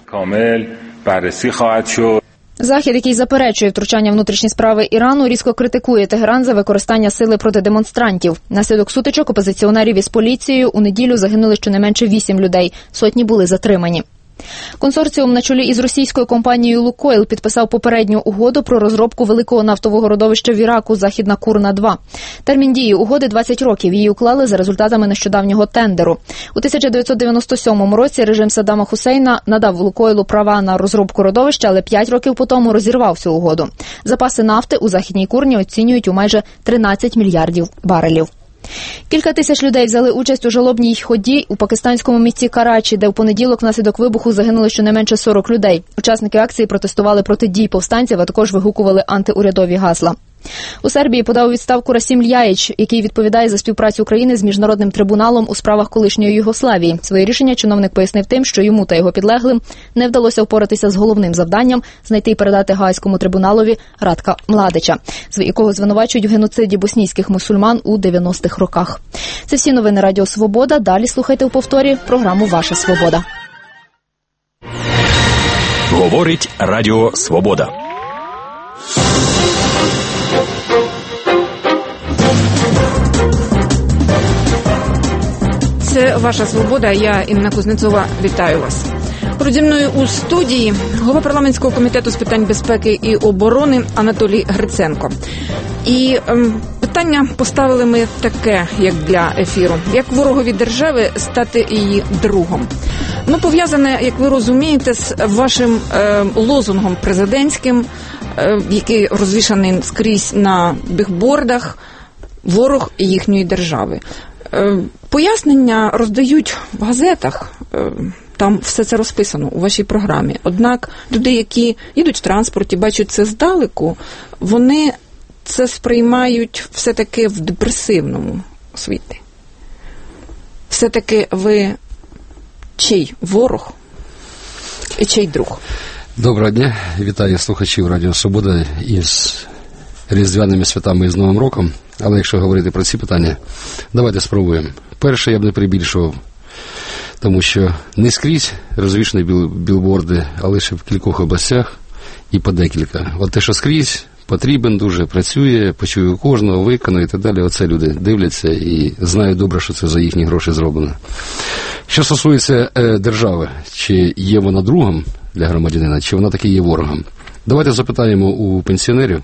Захід, який заперечує втручання в внутрішні справи Ірану, різко критикує Тегеран за використання сили проти демонстрантів. Наслідок сутичок опозиціонерів із поліцією у неділю загинули щонайменше вісім людей, сотні були затримані. Консорціум на чолі із російською компанією «Лукойл» підписав попередню угоду про розробку великого нафтового родовища в Іраку «Західна Курна два». Термін дії угоди – двадцять років. Її уклали за результатами нещодавнього тендеру. У тисяча дев'ятсот дев'яносто сьомому році режим Саддама Хусейна надав «Лукойлу» права на розробку родовища, але п'ять років по тому розірвав цю угоду. Запаси нафти у «Західній Курні» оцінюють у майже тринадцять мільярдів барелів. Кілька тисяч людей взяли участь у жалобній ході у пакистанському місті Карачі, де в понеділок внаслідок вибуху загинули щонайменше сорок людей. Учасники акції протестували проти дій повстанців, а також вигукували антиурядові гасла. У Сербії подав у відставку Расім Лjajić, який відповідає за співпрацю України з Міжнародним трибуналом у справах колишньої Югославії. Своє рішення чиновник пояснив тим, що йому та його підлеглим не вдалося впоратися з головним завданням – знайти і передати Гаазькому трибуналові Ратка Младича, якого звинувачують в геноциді боснійських мусульман у дев'яностих роках. Це всі новини Радіо Свобода. Далі слухайте у повторі програму «Ваша Свобода». Говорить Радіо Свобода. Це «Ваша Свобода». Я, Інна Кузнецова, вітаю вас. Поруч зі мною у студії голова парламентського комітету з питань безпеки і оборони Анатолій Гриценко. І ем, питання поставили ми таке, як для ефіру. Як ворогові держави стати її другом? Ну, пов'язане, як ви розумієте, з вашим е, лозунгом президентським, е, який розвішаний скрізь на бігбордах «Ворог їхньої держави». Пояснення роздають в газетах, там все це розписано у вашій програмі. Однак люди, які їдуть в транспорті, бачать це здалеку, вони це сприймають все-таки в депресивному світі. Все-таки ви чий ворог і чий друг? Доброго дня, вітаю слухачів Радіо Свобода із Різдвяними святами і з Новим роком. Але якщо говорити про ці питання, давайте спробуємо. Перше, я б не перебільшував, тому що не скрізь розвішені біл, білборди, а лише в кількох областях і по декілька. От те, що скрізь, потрібен дуже, працює, почує кожного, виконує і так далі. Оце люди дивляться і знають добре, що це за їхні гроші зроблено. Що стосується е, держави, чи є вона другом для громадянина, чи вона таки є ворогом? Давайте запитаємо у пенсіонерів,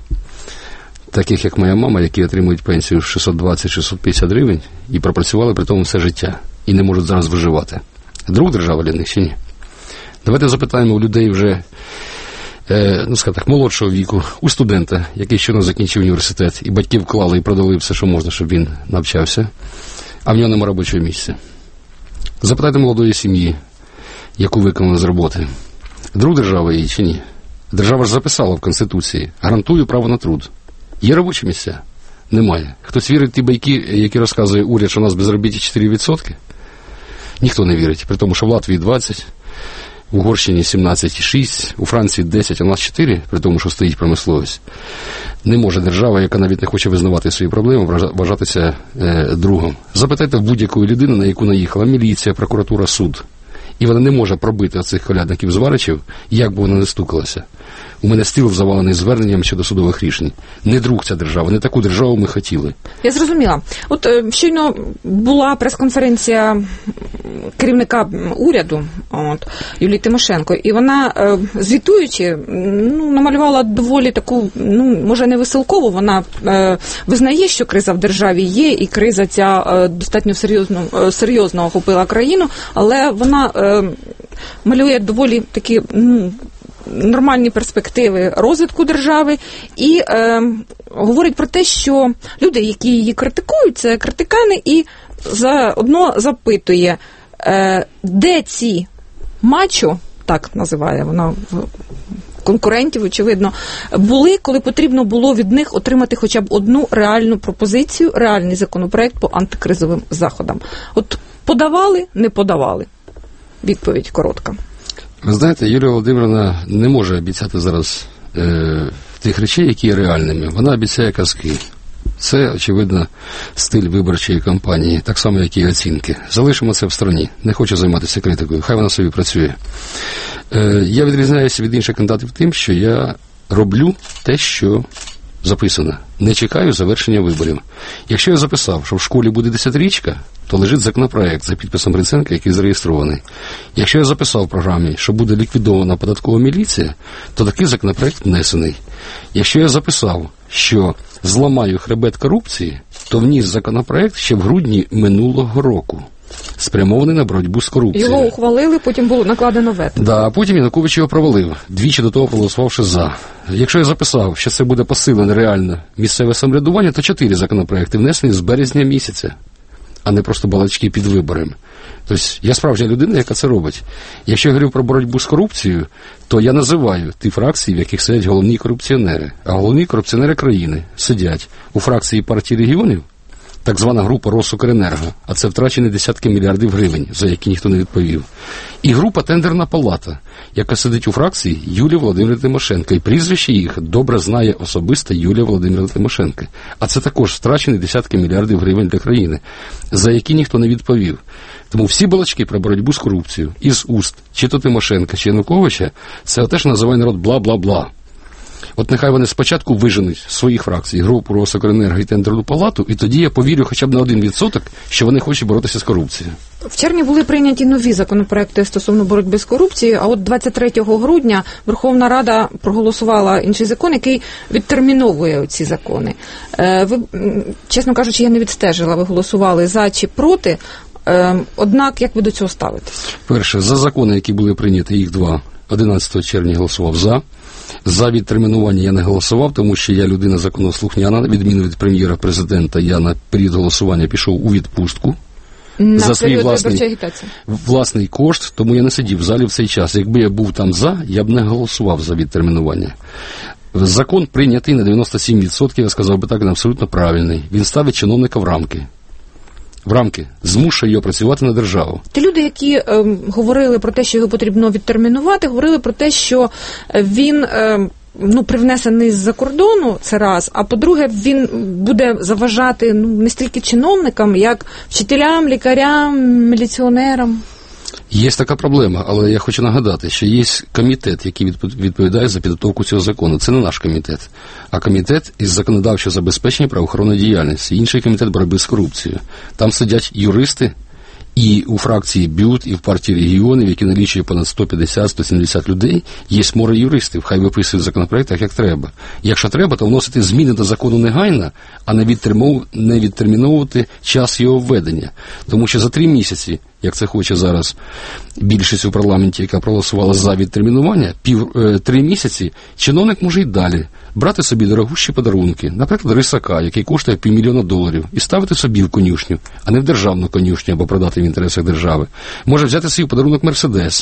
таких як моя мама, які отримують пенсію шістсот двадцять - шістсот п'ятдесят гривень і пропрацювали при тому все життя і не можуть зараз виживати. Друг держава для них чи ні? Давайте запитаємо у людей вже, е, ну скажімо так, молодшого віку, у студента, який щойно закінчив університет, і батьки вклали і продали все, що можна, щоб він навчався, а в нього немає робочого місця. Запитайте молодої сім'ї, яку виконали з роботи. Друг держави її чи ні? Держава ж записала в Конституції: гарантую право на труд. Є робочі місця? Немає. Хтось вірить в ті байки, які розказує уряд, що у нас безробіття чотири відсотки? Ніхто не вірить. При тому, що в Латвії двадцять, в Угорщині сімнадцять цілих шість десятих, у Франції десять, а у нас чотири, при тому, що стоїть промисловість. Не може держава, яка навіть не хоче визнавати свої проблеми, вважатися е, другом. Запитайте в будь-якої людини, на яку наїхала міліція, прокуратура, суд. І вона не може пробити оцих колядників-зваричів, як би вона не стукалася. У мене стіл завалений зверненням щодо судових рішень. Не друг ця держава, не таку державу ми хотіли. Я зрозуміла. От щойно була прес-конференція керівника уряду, от, Юлії Тимошенко, і вона, звітуючи, ну, намалювала доволі таку, ну, може, не веселкову, вона е, визнає, що криза в державі є, і криза ця е, достатньо серйозно, е, серйозно охопила країну, але вона е, малює доволі такі, ну, нормальні перспективи розвитку держави і е, говорить про те, що люди, які її критикують, це критикани, і заодно запитує, е, де ці мачо, так називає вона конкурентів, очевидно, були, коли потрібно було від них отримати хоча б одну реальну пропозицію, реальний законопроект по антикризовим заходам. От подавали, не подавали? Відповідь коротка. Ви знаєте, Юлія Володимирівна не може обіцяти зараз е, тих речей, які є реальними. Вона обіцяє казки. Це, очевидно, стиль виборчої кампанії, так само, як і оцінки. Залишимо це в стороні. Не хочу займатися критикою. Хай вона собі працює. Е, я відрізняюся від інших кандидатів тим, що я роблю те, що записано. Не чекаю завершення виборів. Якщо я записав, що в школі буде десятирічка, то лежить законопроект за підписом Гриценка, який зареєстрований. Якщо я записав в програмі, що буде ліквідована податкова міліція, то такий законопроект внесений. Якщо я записав, що зламаю хребет корупції, то вніс законопроект ще в грудні минулого року. спрямований на боротьбу з корупцією. Його ухвалили, потім було накладено вето. Да, а потім Янукович його провалив, двічі до того проголосувавши за. Якщо я записав, що це буде посилене реально місцеве самоврядування, то чотири законопроекти внесені з березня місяця, а не просто балачки під виборами. Тобто я справжня людина, яка це робить. Якщо я говорю про боротьбу з корупцією, то я називаю ті фракції, в яких сидять головні корупціонери. А головні корупціонери країни сидять у фракції партії регіонів, так звана група Росукренерго, а це втрачені десятки мільярдів гривень, за які ніхто не відповів. І група Тендерна палата, яка сидить у фракції Юлії Володимирівни Тимошенко. І прізвище їх добре знає особисто Юлія Володимирівна Тимошенко. А це також втрачені десятки мільярдів гривень для країни, за які ніхто не відповів. Тому всі балачки про боротьбу з корупцією із уст чи то Тимошенка, чи Януковича, це те, що називає народ бла-бла-бла. От нехай вони спочатку виженуть своїх фракцій, групу Росукренерго і Тендерну палату, і тоді я повірю хоча б на один відсоток, що вони хочуть боротися з корупцією. В червні були прийняті нові законопроекти стосовно боротьби з корупцією, а от двадцять третього грудня Верховна Рада проголосувала інший закон, який відтерміновує ці закони. Ви, чесно кажучи, я не відстежила, ви голосували за чи проти, однак як ви до цього ставитесь? Перше, за закони, які були прийняті, їх два, одинадцятого червня голосував за. За відтермінування я не голосував, тому що я людина законослухняна, відміну від прем'єра-президента, я на період голосування пішов у відпустку. На за свій власний, власний кошт, тому я не сидів в залі в цей час. Якби я був там за, я б не голосував за відтермінування. Закон прийнятий на дев'яносто сім відсотків, я сказав би так, він абсолютно правильний. Він ставить чиновника в рамки. В рамки, змушує його працювати на державу. Ті люди, які е, говорили про те, що його потрібно відтермінувати, говорили про те, що він е, ну, привнесений з-за кордону, це раз, а по-друге, він буде заважати ну, не стільки чиновникам, як вчителям, лікарям, міліціонерам. Є така проблема, але я хочу нагадати, що є комітет, який відповідає за підготовку цього закону. Це не наш комітет, а комітет із законодавчого забезпечення правоохоронної діяльності. Інший комітет боротьби з корупцією. Там сидять юристи і у фракції БЮТ, і в партії регіонів, які налічує понад сто п'ятдесят - сто сімдесят людей, є море юристів, хай виписують законопроект так, як треба. Якщо треба, то вносити зміни до закону негайно, а не, не відтерміновувати час його введення. Тому що за три місяці, як це хоче зараз більшість у парламенті, яка проголосувала за відтермінування, пів, е, три місяці чиновник може й далі брати собі дорогущі подарунки, наприклад, рисака, який коштує півмільйона доларів, і ставити собі в конюшню, а не в державну конюшню, або продати в інтересах держави. Може взяти свій подарунок Мерседес.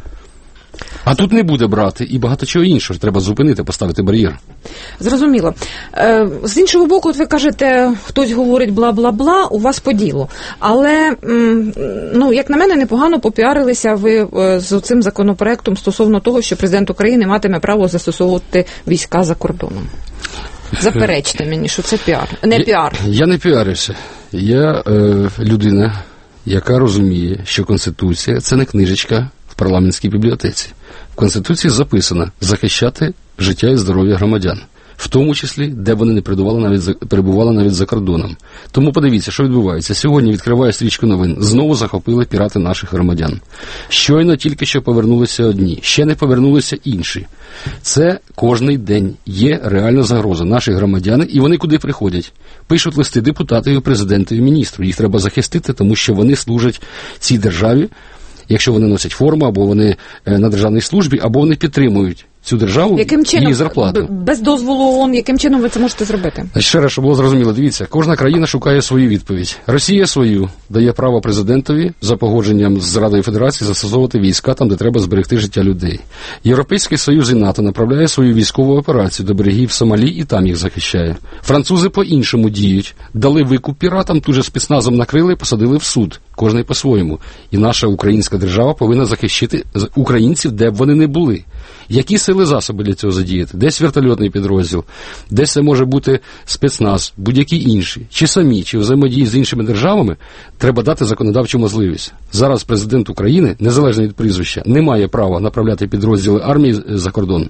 А тут не буде брати і багато чого іншого. Треба зупинити, поставити бар'єр. Зрозуміло. Е, з іншого боку, от ви кажете, хтось говорить бла-бла-бла, у вас по ділу. Але, м, ну, як на мене, непогано попіарилися ви е, з цим законопроектом стосовно того, що президент України матиме право застосовувати війська за кордоном. Заперечте мені, що це піар. Не піар. Я, я не піарився. Я е, людина, яка розуміє, що Конституція – це не книжечка в парламентській бібліотеці. В Конституції записано захищати життя і здоров'я громадян, в тому числі, де вони не перебували навіть, перебували навіть за кордоном. Тому подивіться, що відбувається. Сьогодні відкриваю стрічку новин. Знову захопили пірати наших громадян. Щойно тільки що повернулися одні, ще не повернулися інші. Це кожний день є реальна загроза. Наші громадяни, і вони куди приходять? Пишуть листи депутатові, президентові, міністру. Їх треба захистити, тому що вони служать цій державі, якщо вони носять форму, або вони на державній службі, або вони підтримують цю державу і її зарплату. Без дозволу ООН, яким чином ви це можете зробити? Ще раз, щоб було зрозуміло, дивіться, кожна країна шукає свою відповідь. Росія свою дає право президентові за погодженням з Радою Федерації застосовувати війська там, де треба зберегти життя людей. Європейський Союз і НАТО направляє свою військову операцію до берегів Сомалі і там їх захищає. Французи по-іншому діють. Дали викуп піратам, тут же спецназом накрили і посадили в суд. Кожний по-своєму. І наша українська держава повинна захищити українців, де б вони не були. Які сили засоби для цього задіяти? Десь вертольотний підрозділ, десь це може бути спецназ, будь-які інші, чи самі, чи взаємодії з іншими державами, треба дати законодавчу можливість. Зараз президент України, незалежно від прізвища, не має права направляти підрозділи армії за кордон.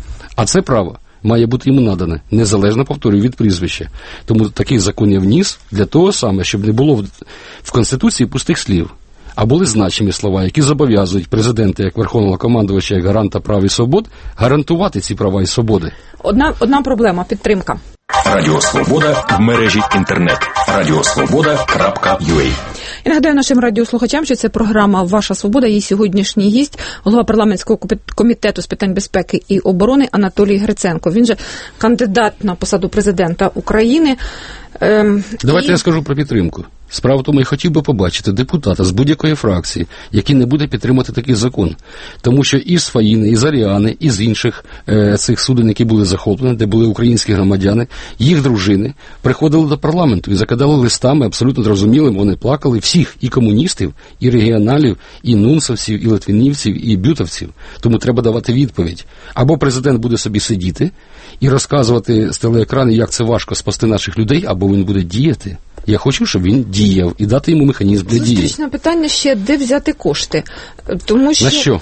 А це право має бути йому надане, незалежно, повторюю, від прізвища. Тому такий закон я вніс для того саме, щоб не було в, в Конституції пустих слів, а були значимі слова, які зобов'язують президента як верховного командувача, як гаранта прав і свобод, гарантувати ці права і свободи. Одна, одна проблема – підтримка. Радіо Свобода в мережі інтернет. радіосвобода крапка ю а І нагадаю нашим радіослухачам, що це програма «Ваша свобода». Її сьогоднішній гість, голова парламентського комітету з питань безпеки і оборони Анатолій Гриценко. Він же кандидат на посаду президента України. Ем, Давайте і... я скажу про підтримку. Справа в тому, я хотів би побачити депутата з будь-якої фракції, який не буде підтримати такий закон. Тому що і з Фаїни, і з Аріани, і з інших е, цих суден, які були захоплені, де були українські громадяни, їх дружини приходили до парламенту і закидали листами абсолютно зрозумілим, вони плакали всіх, і комуністів, і регіоналів, і нунсовців, і литвинівців, і бютовців. Тому треба давати відповідь. Або президент буде собі сидіти і розказувати з телеекрану, як це важко спасти наших людей, або він буде діяти. Я хочу, щоб він діяв і дати йому механізм для дії. Зустрічне питання ще, де взяти кошти? Тому що... На що?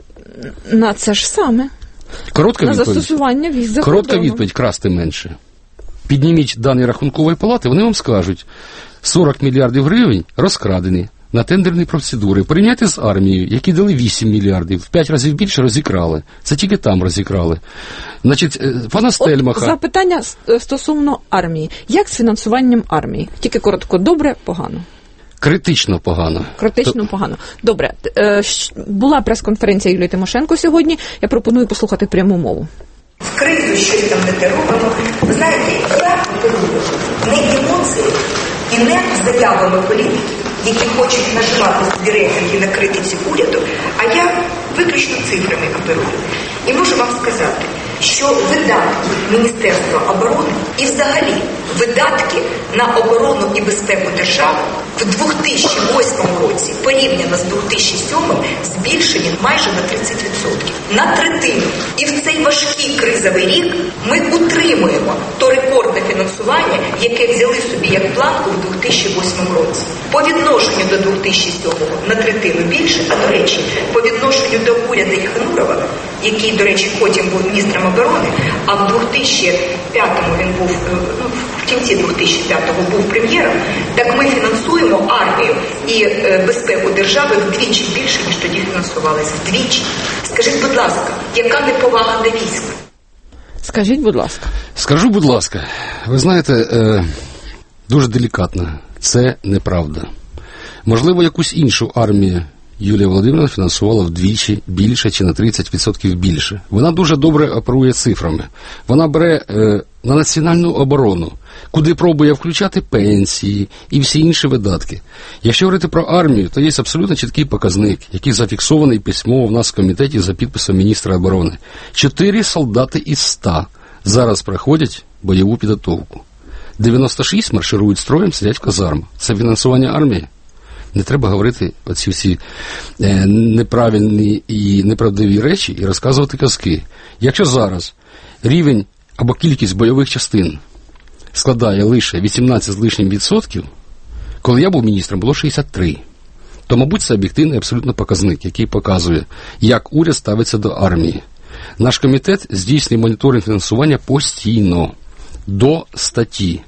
На це ж саме. Коротка на відповідь. Застосування віз за Коротка кордоном. відповідь – красти менше. Підніміть дані Рахункової палати, вони вам скажуть, сорок мільярдів гривень розкрадені на тендерні процедури. Порівняйте з армією, які дали вісім мільярдів, в п'ять разів більше розікрали. Це тільки там розікрали. Значить, пана Стельмаха... От запитання стосовно армії. Як з фінансуванням армії? Тільки коротко, добре, погано? Критично погано. Критично То... погано. Добре. Була прес-конференція Юлії Тимошенко сьогодні. Я пропоную послухати пряму мову. В кризу щось там не те робимо. Ви знаєте, я оперую не емоції і не заявами політиків, які хочуть нажимати собі рейтинги на критиці уряду, а я виключно цифрами оперую. І можу вам сказати, що видатки Міністерства оборони і взагалі видатки на оборону і безпеку держави в дві тисячі восьмому році порівняно з дві тисячі сьомим збільшені майже на тридцять відсотків. На третину. І в цей важкий кризовий рік ми утримуємо то рекордне фінансування, яке взяли собі як планку в дві тисячі восьмому році. По відношенню до дві тисячі сьомого на третину більше, а до речі, по відношенню до уряду Єханурова, який, до речі, потім був міністром оборони, а в дві тисячі п'ятому він був, ну, в кінці дві тисячі п'ятого був прем'єром, так ми фінансуємо армію і е, безпеку держави вдвічі більше, ніж тоді фінансувалися. Вдвічі. Скажіть, будь ласка, яка неповага до війська? Скажіть, будь ласка. Скажу, будь ласка. Ви знаєте, е, дуже делікатно. Це неправда. Можливо, якусь іншу армію Юлія Володимирівна фінансувала вдвічі більше чи на тридцять відсотків більше. Вона дуже добре оперує цифрами. Вона бере е, на національну оборону, куди пробує включати пенсії і всі інші видатки. Якщо говорити про армію, то є абсолютно чіткий показник, який зафіксований письмово в нас в комітеті за підписом міністра оборони. Чотири солдати із ста зараз проходять бойову підготовку. дев'яносто шість марширують строєм, сидять в казармах. Це фінансування армії. Не треба говорити оці всі е, неправильні і неправдиві речі і розказувати казки. Якщо зараз рівень або кількість бойових частин складає лише вісімнадцять з лишнім відсотків, коли я був міністром, було шістдесят три. То, мабуть, це об'єктивний абсолютно показник, який показує, як уряд ставиться до армії. Наш комітет здійснює моніторинг фінансування постійно, до статті.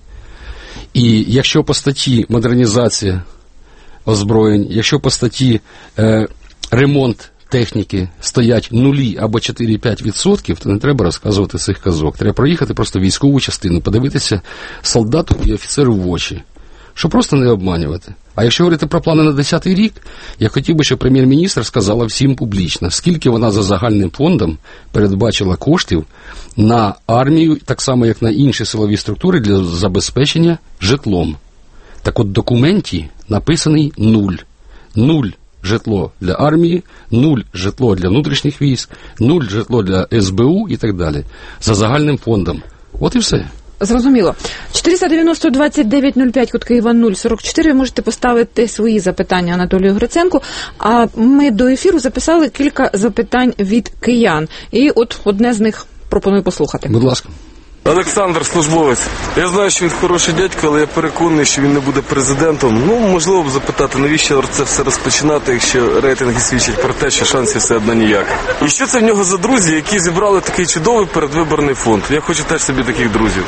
І якщо по статті модернізація озброєнь, якщо по статті е, ремонт техніки стоять нулі або чотири-п'ять відсотків, то не треба розказувати цих казок. Треба проїхати просто військову частину, подивитися солдату і офіцеру в очі, щоб просто не обманювати. А якщо говорити про плани на десятий рік, я хотів би, щоб прем'єр-міністр сказала всім публічно, скільки вона за загальним фондом передбачила коштів на армію, так само, як на інші силові структури для забезпечення житлом. Так от в документі написаний нуль. Нуль житло для армії, нуль житло для внутрішніх військ, нуль житло для ес бе у і так далі. За загальним фондом. От і все. Зрозуміло. чотириста дев'яносто двадцять дев'ять нуль п'ять, код Києва нуль сорок чотири. Ви можете поставити свої запитання Анатолію Гриценку. А ми до ефіру записали кілька запитань від киян. І от одне з них пропоную послухати. Будь ласка. Олександр, службовець. Я знаю, що він хороший дядько, але я переконаний, що він не буде президентом. Ну, можливо б запитати, навіщо це все розпочинати, якщо рейтинги свідчать про те, що шансів все одно ніяк. І що це в нього за друзі, які зібрали такий чудовий передвиборний фонд? Я хочу теж собі таких друзів.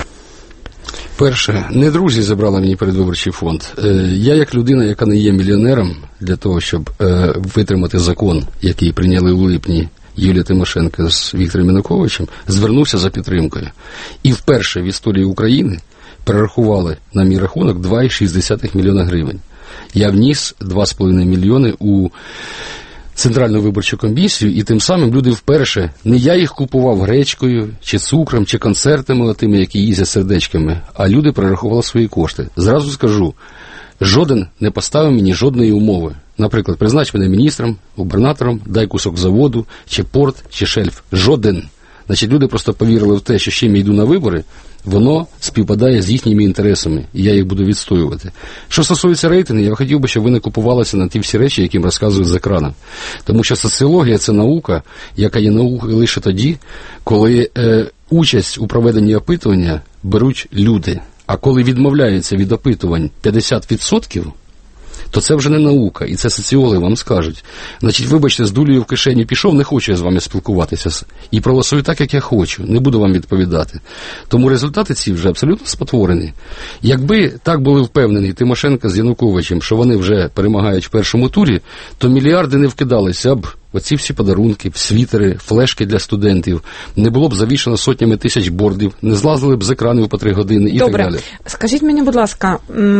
Перше, не друзі зібрали мені передвиборчий фонд. Я як людина, яка не є мільйонером, для того, щоб витримати закон, який прийняли у липні Юлія Тимошенко з Віктором Януковичем, звернувся за підтримкою. І вперше в історії України перерахували на мій рахунок два цілих шість десятих мільйона гривень. Я вніс два з половиною мільйони у Центральну виборчу комісію, і тим самим люди вперше, не я їх купував гречкою, чи цукром, чи концертами тими, які їздять сердечками, а люди перерахували свої кошти. Зразу скажу, жоден не поставив мені жодної умови. Наприклад, признач мене міністром, губернатором, дай кусок заводу, чи порт, чи шельф. Жоден. Значить, люди просто повірили в те, що з чим я йду на вибори, воно співпадає з їхніми інтересами, і я їх буду відстоювати. Що стосується рейтингів, я хотів би, щоб ви не купувалися на ті всі речі, які їм розказують з екрана. Тому що соціологія – це наука, яка є наукою лише тоді, коли е, участь у проведенні опитування беруть люди. А коли відмовляються від опитувань п'ятдесят відсотків, то це вже не наука, і це соціологи вам скажуть. Значить, вибачте, з дулею в кишені пішов, не хочу я з вами спілкуватися. І проголосую так, як я хочу, не буду вам відповідати. Тому результати ці вже абсолютно спотворені. Якби так були впевнені Тимошенко з Януковичем, що вони вже перемагають в першому турі, то мільярди не вкидалися б оці всі подарунки, світери, флешки для студентів, не було б завішано сотнями тисяч бордів, не злазили б з екранів по три години і Добре. так далі. Скажіть мені, будь ласка,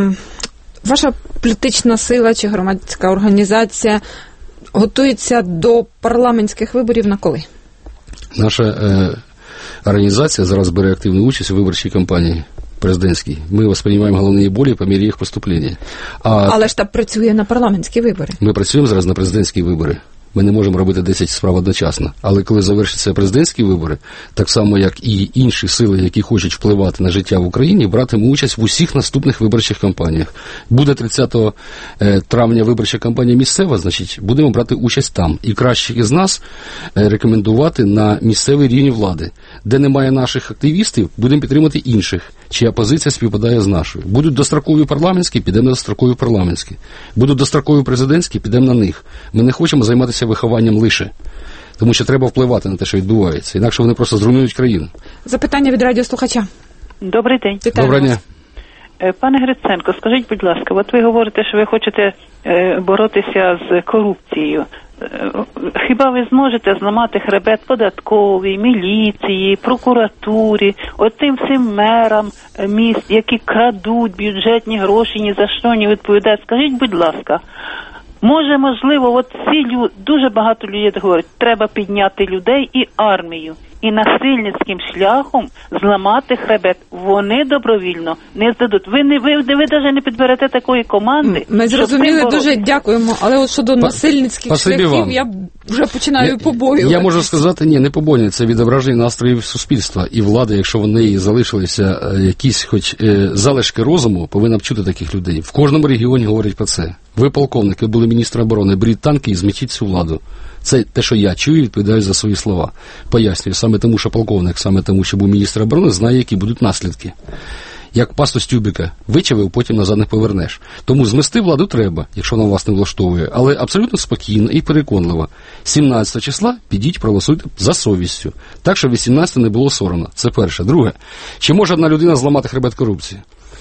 ваша політична сила чи громадська організація готується до парламентських виборів на коли? Наша е, організація зараз бере активну участь у виборчій кампанії президентській. Ми восприймаємо головні болі по мірі їх поступлення. А Але штаб працює на парламентські вибори. Ми працюємо зараз на президентські вибори. Ми не можемо робити десять справ одночасно. Але коли завершаться президентські вибори, так само, як і інші сили, які хочуть впливати на життя в Україні, братимуть участь в усіх наступних виборчих кампаніях. Буде тридцятого травня виборча кампанія місцева, значить, будемо брати участь там. І краще із нас рекомендувати на місцевий рівень влади. Де немає наших активістів, будемо підтримати інших, чия позиція співпадає з нашою. Будуть дострокові парламентські, підемо на дострокові парламентські. Будуть дострокові президентські, підемо на них. Ми не хочемо займатися вихованням лише. Тому що треба впливати на те, що відбувається. Інакше вони просто зруйнують країну. Запитання від радіослухача. Добрий день. Доброго дня. Пане Гриценко, скажіть, будь ласка, от ви говорите, що ви хочете боротися з корупцією. Хіба ви зможете зламати хребет податковій, міліції, прокуратурі, отим всім мерам міст, які крадуть бюджетні гроші, ні за що не відповідають? Скажіть, будь ласка, може, можливо, от ці люди, дуже багато людей говорять, треба підняти людей і армію. І насильницьким шляхом зламати хребет. Вони добровільно не здадуть. Ви не ви, ви навіть не підберете такої команди. Ми зрозуміли, дуже дякуємо. Але от щодо насильницьких Спасибі шляхів, вам. я вже починаю побоюватися. Я можу сказати, ні, не побоювання. Це відображення настроїв суспільства. І влада, якщо в неї залишилися якісь хоч е, залишки розуму, повинна б чути таких людей. В кожному регіоні говорять про це. Ви, полковники, були міністром оборони, беріть танки і змітіть цю владу. Це те, що я чую, відповідаю за свої слова. Пояснюю, саме тому, що полковник, саме тому, що був міністр оборони, знає, які будуть наслідки. Як пасту з тюбика вичавив, потім назад не повернеш. Тому змести владу треба, якщо вона вас не влаштовує, але абсолютно спокійно і переконливо. сімнадцятого числа підіть, проголосуйте за совістю. Так, щоб вісімнадцятого не було соромно. Це перше. Друге. Чи може одна людина зламати хребет корупції?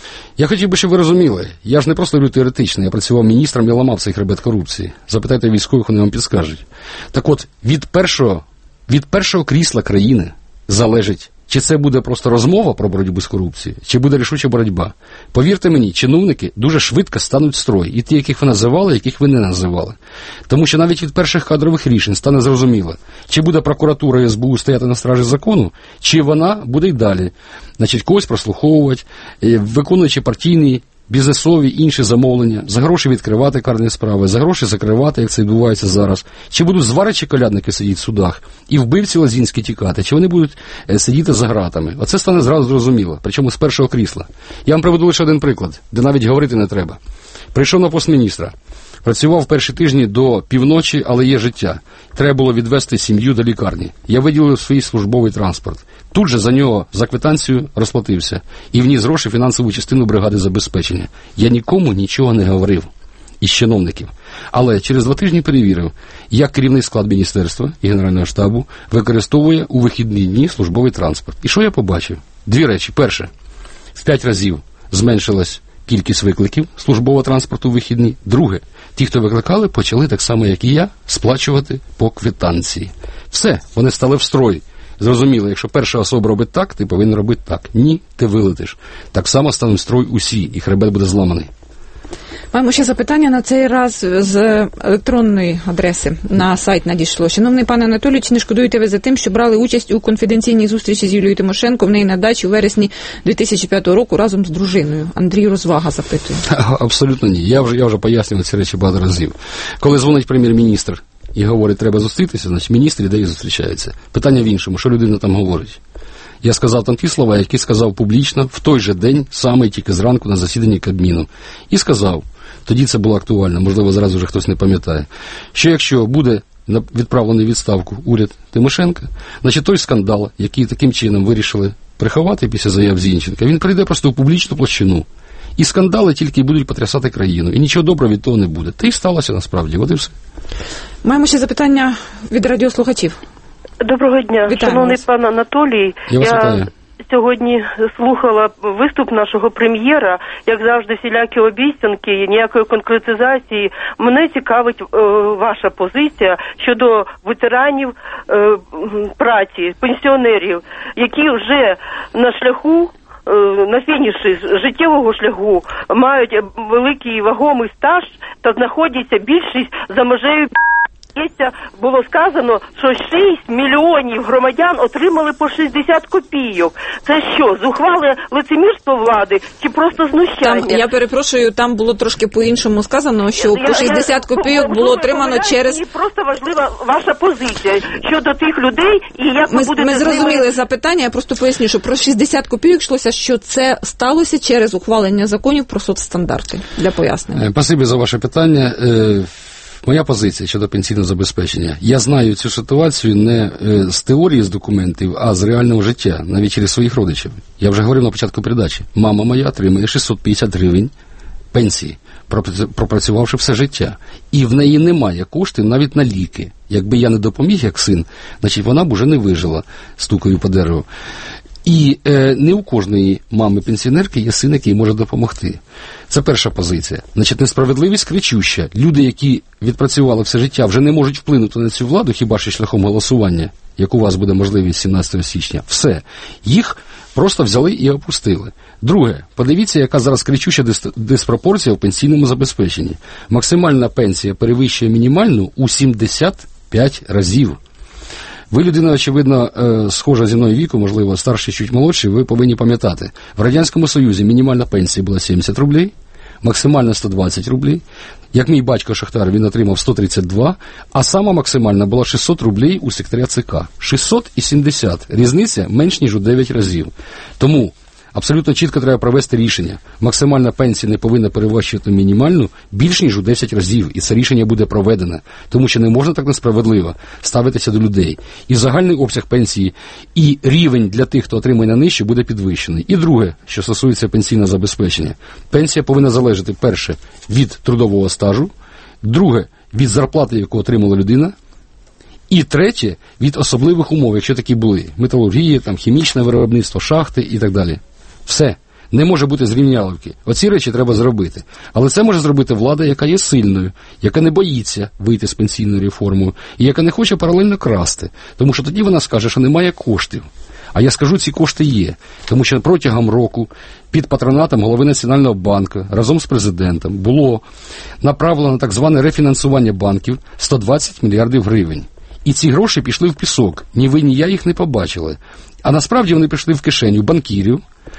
Я хотів би, щоб ви розуміли, я ж не просто говорю теоретично, я працював міністром, я ламав цей хребет корупції. Запитайте військових, вони вам підскажуть. Так от, від першого, від першого крісла країни залежить, чи це буде просто розмова про боротьбу з корупцією, чи буде рішуча боротьба. Повірте мені, чиновники дуже швидко стануть в строй. І ті, яких ви називали, яких ви не називали. Тому що навіть від перших кадрових рішень стане зрозуміло, чи буде прокуратура і ес бе у стояти на стражі закону, чи вона буде й далі. Значить, когось прослуховувати, виконуючи партійні, бізнесові, інші замовлення, за гроші відкривати карні справи, за гроші закривати, як це відбувається зараз. Чи будуть зваричі колядники сидіти в судах і вбивці лазінські тікати, чи вони будуть сидіти за ґратами. Оце стане зразу зрозуміло, причому з першого крісла. Я вам приведу лише один приклад, де навіть говорити не треба. Прийшов на пост міністра, працював перші тижні до півночі, але є життя. Треба було відвезти сім'ю до лікарні. Я виділив свій службовий транспорт. Тут же за нього, за квитанцію, розплатився. І вніс гроші фінансову частину бригади забезпечення. Я нікому нічого не говорив із чиновників. Але через два тижні перевірив, як керівний склад міністерства і Генерального штабу використовує у вихідні дні службовий транспорт. І що я побачив? Дві речі. Перше, в п'ять разів зменшилась кількість викликів службового транспорту у вихідні. Друге, ті, хто викликали, почали так само, як і я, сплачувати по квитанції. Все, вони стали в строй. Зрозуміло, якщо перша особа робить так, ти повинен робити так. Ні, ти вилетиш. Так само стануть в строй усі, і хребет буде зламаний. Маємо ще запитання на цей раз з електронної адреси на сайт надійшло. Шановний пане Анатолій, чи не шкодуєте ви за тим, що брали участь у конфіденційній зустрічі з Юлією Тимошенко в неї на дачі у вересні дві тисячі п'ятого року разом з дружиною? Андрій Розвага запитує. Абсолютно ні. Я вже, я вже пояснював ці речі багато разів. Коли дзвонить прем'єр-міністр і говорить, треба зустрітися, значить міністр іде і зустрічається. Питання в іншому, що людина там говорить. Я сказав там ті слова, які сказав публічно в той же день, саме тільки зранку на засіданні Кабміну. І сказав, тоді це було актуально, можливо, зараз вже хтось не пам'ятає, що якщо буде відправлений відставку уряд Тимошенка, значить той скандал, який таким чином вирішили приховати після заяв Зінченка, він прийде просто в публічну площину. І скандали тільки будуть потрясати країну. І нічого доброго від того не буде. Та й сталося насправді. От і все. Маємо ще запитання від радіослухачів. Доброго дня, Вітаю шановний вас. пан Анатолій. Я вас вітаю. Сьогодні слухала виступ нашого прем'єра, як завжди, всілякі обіцянки, ніякої конкретизації. Мене цікавить е, ваша позиція щодо ветеранів е, праці, пенсіонерів, які вже на шляху, на фініші життєвого шляху мають великий вагомий стаж та знаходяться більшість за межею. Було сказано, що шість мільйонів громадян отримали по шістдесят копійок. Це що, зухвале лицемірство влади чи просто знущання? Там, я перепрошую, там було трошки по-іншому сказано, що я, по шістдесят я, копійок було отримано через... Мені просто важлива ваша позиція щодо тих людей і як ви ми, будете... Ми зрозуміли запитання, я просто поясню, що про шістдесят копійок йшлося, що це сталося через ухвалення законів про соцстандарти. Для пояснення. Спасибі за ваше питання. Моя позиція щодо пенсійного забезпечення. Я знаю цю ситуацію не з теорії, з документів, а з реального життя, навіть через своїх родичів. Я вже говорив на початку передачі. Мама моя отримує шістсот п'ятдесят гривень пенсії, пропрацювавши все життя. І в неї немає коштів навіть на ліки. Якби я не допоміг, як син, значить вона б уже не вижила стукою по дереву. І е, не у кожної мами-пенсіонерки є син, який може допомогти. Це перша позиція. Значить, несправедливість кричуща. Люди, які відпрацювали все життя, вже не можуть вплинути на цю владу, хіба що шляхом голосування, як у вас буде можливість сімнадцятого січня. Все. Їх просто взяли і опустили. Друге, подивіться, яка зараз кричуща дис- диспропорція в пенсійному забезпеченні. Максимальна пенсія перевищує мінімальну у сімдесят п'ять разів. Ви, людина, очевидно, схожа зі мною віку, можливо, старший, чуть молодший, ви повинні пам'ятати. В Радянському Союзі мінімальна пенсія була сімдесят рублей, максимальна сто двадцять рублей. Як мій батько Шахтар, він отримав сто тридцять два, а сама максимальна була шістсот рублей у секретаря ЦК. шістсот і сімдесят. Різниця менш, ніж у дев'ять разів. Тому абсолютно чітко треба провести рішення. Максимальна пенсія не повинна перевищувати мінімальну більш, ніж у десять разів. І це рішення буде проведене. Тому що не можна так несправедливо ставитися до людей. І загальний обсяг пенсії, і рівень для тих, хто отримує на нижче, буде підвищений. І друге, що стосується пенсійного забезпечення. Пенсія повинна залежати, перше, від трудового стажу, друге, від зарплати, яку отримала людина, і третє, від особливих умов, якщо такі були. Металургія, там, хімічне виробництво, шахти і так далі. Все. Не може бути зрівнялівки. Оці речі треба зробити. Але це може зробити влада, яка є сильною, яка не боїться вийти з пенсійною реформою, і яка не хоче паралельно красти. Тому що тоді вона скаже, що немає коштів. А я скажу, ці кошти є. Тому що протягом року під патронатом голови Національного банку разом з президентом було направлено на так зване рефінансування банків сто двадцять мільярдів гривень. І ці гроші пішли в пісок. Ні ви, ні я їх не побачили. А насправді вони пішли в кишеню банкірів,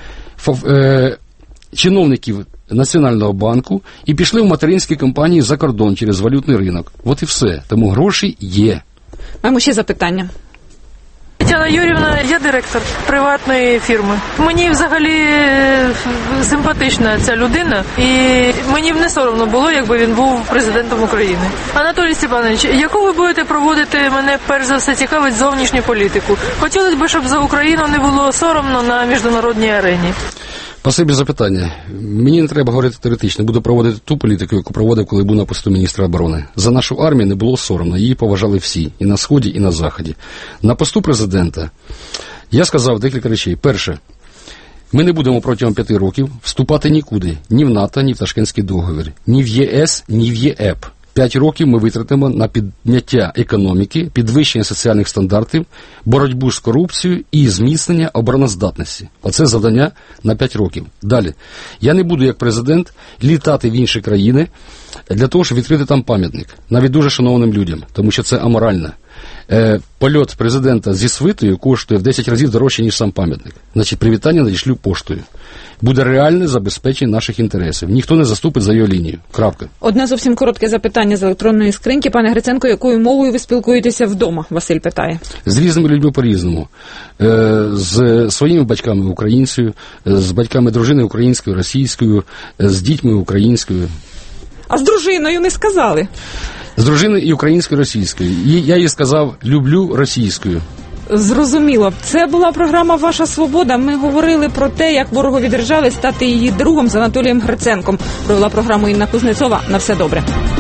е, чиновників Національного банку і пішли в материнські компанії за кордон через валютний ринок. От і все. Тому гроші є. Маємо ще запитання. Тетяна Юрівна, я директор приватної фірми. Мені взагалі симпатична ця людина, і мені б не соромно було, якби він був президентом України. Анатолій Степанович, яку ви будете проводити, мене перш за все цікавить зовнішню політику. Хотілося б, щоб за Україну не було соромно на міжнародній арені. Спасибі за питання. Мені не треба говорити теоретично. Буду проводити ту політику, яку проводив, коли був на посту міністра оборони. За нашу армію не було соромно. Її поважали всі. І на Сході, і на Заході. На посту президента я сказав декілька речей. Перше. Ми не будемо протягом п'яти років вступати нікуди. Ні в НАТО, ні в Ташкентський договір. Ні в ЄС, ні в ЄЕП. П'ять років ми витратимо на підняття економіки, підвищення соціальних стандартів, боротьбу з корупцією і зміцнення обороноздатності. Оце завдання на п'ять років. Далі. Я не буду, як президент, літати в інші країни для того, щоб відкрити там пам'ятник. Навіть дуже шановним людям, тому що це аморально. Е, польот президента зі свитою коштує в десять разів дорожче, ніж сам пам'ятник. Значить, привітання надішлю поштою. Буде реальне забезпечення наших інтересів. Ніхто не заступить за його лінію. Крапка. Одне зовсім коротке запитання з електронної скриньки. Пане Гриценко, якою мовою ви спілкуєтеся вдома? Василь питає. З різними людьми по-різному. Е, з своїми батьками українською, з батьками дружини українською, російською, з дітьми українською. А з дружиною не сказали? З дружиною і українською, і російською. І я їй сказав, люблю російською. Зрозуміло. Це була програма «Ваша свобода». Ми говорили про те, як ворогові держави стати її другом з Анатолієм Гриценком. Провела програму Інна Кузнецова. На все добре.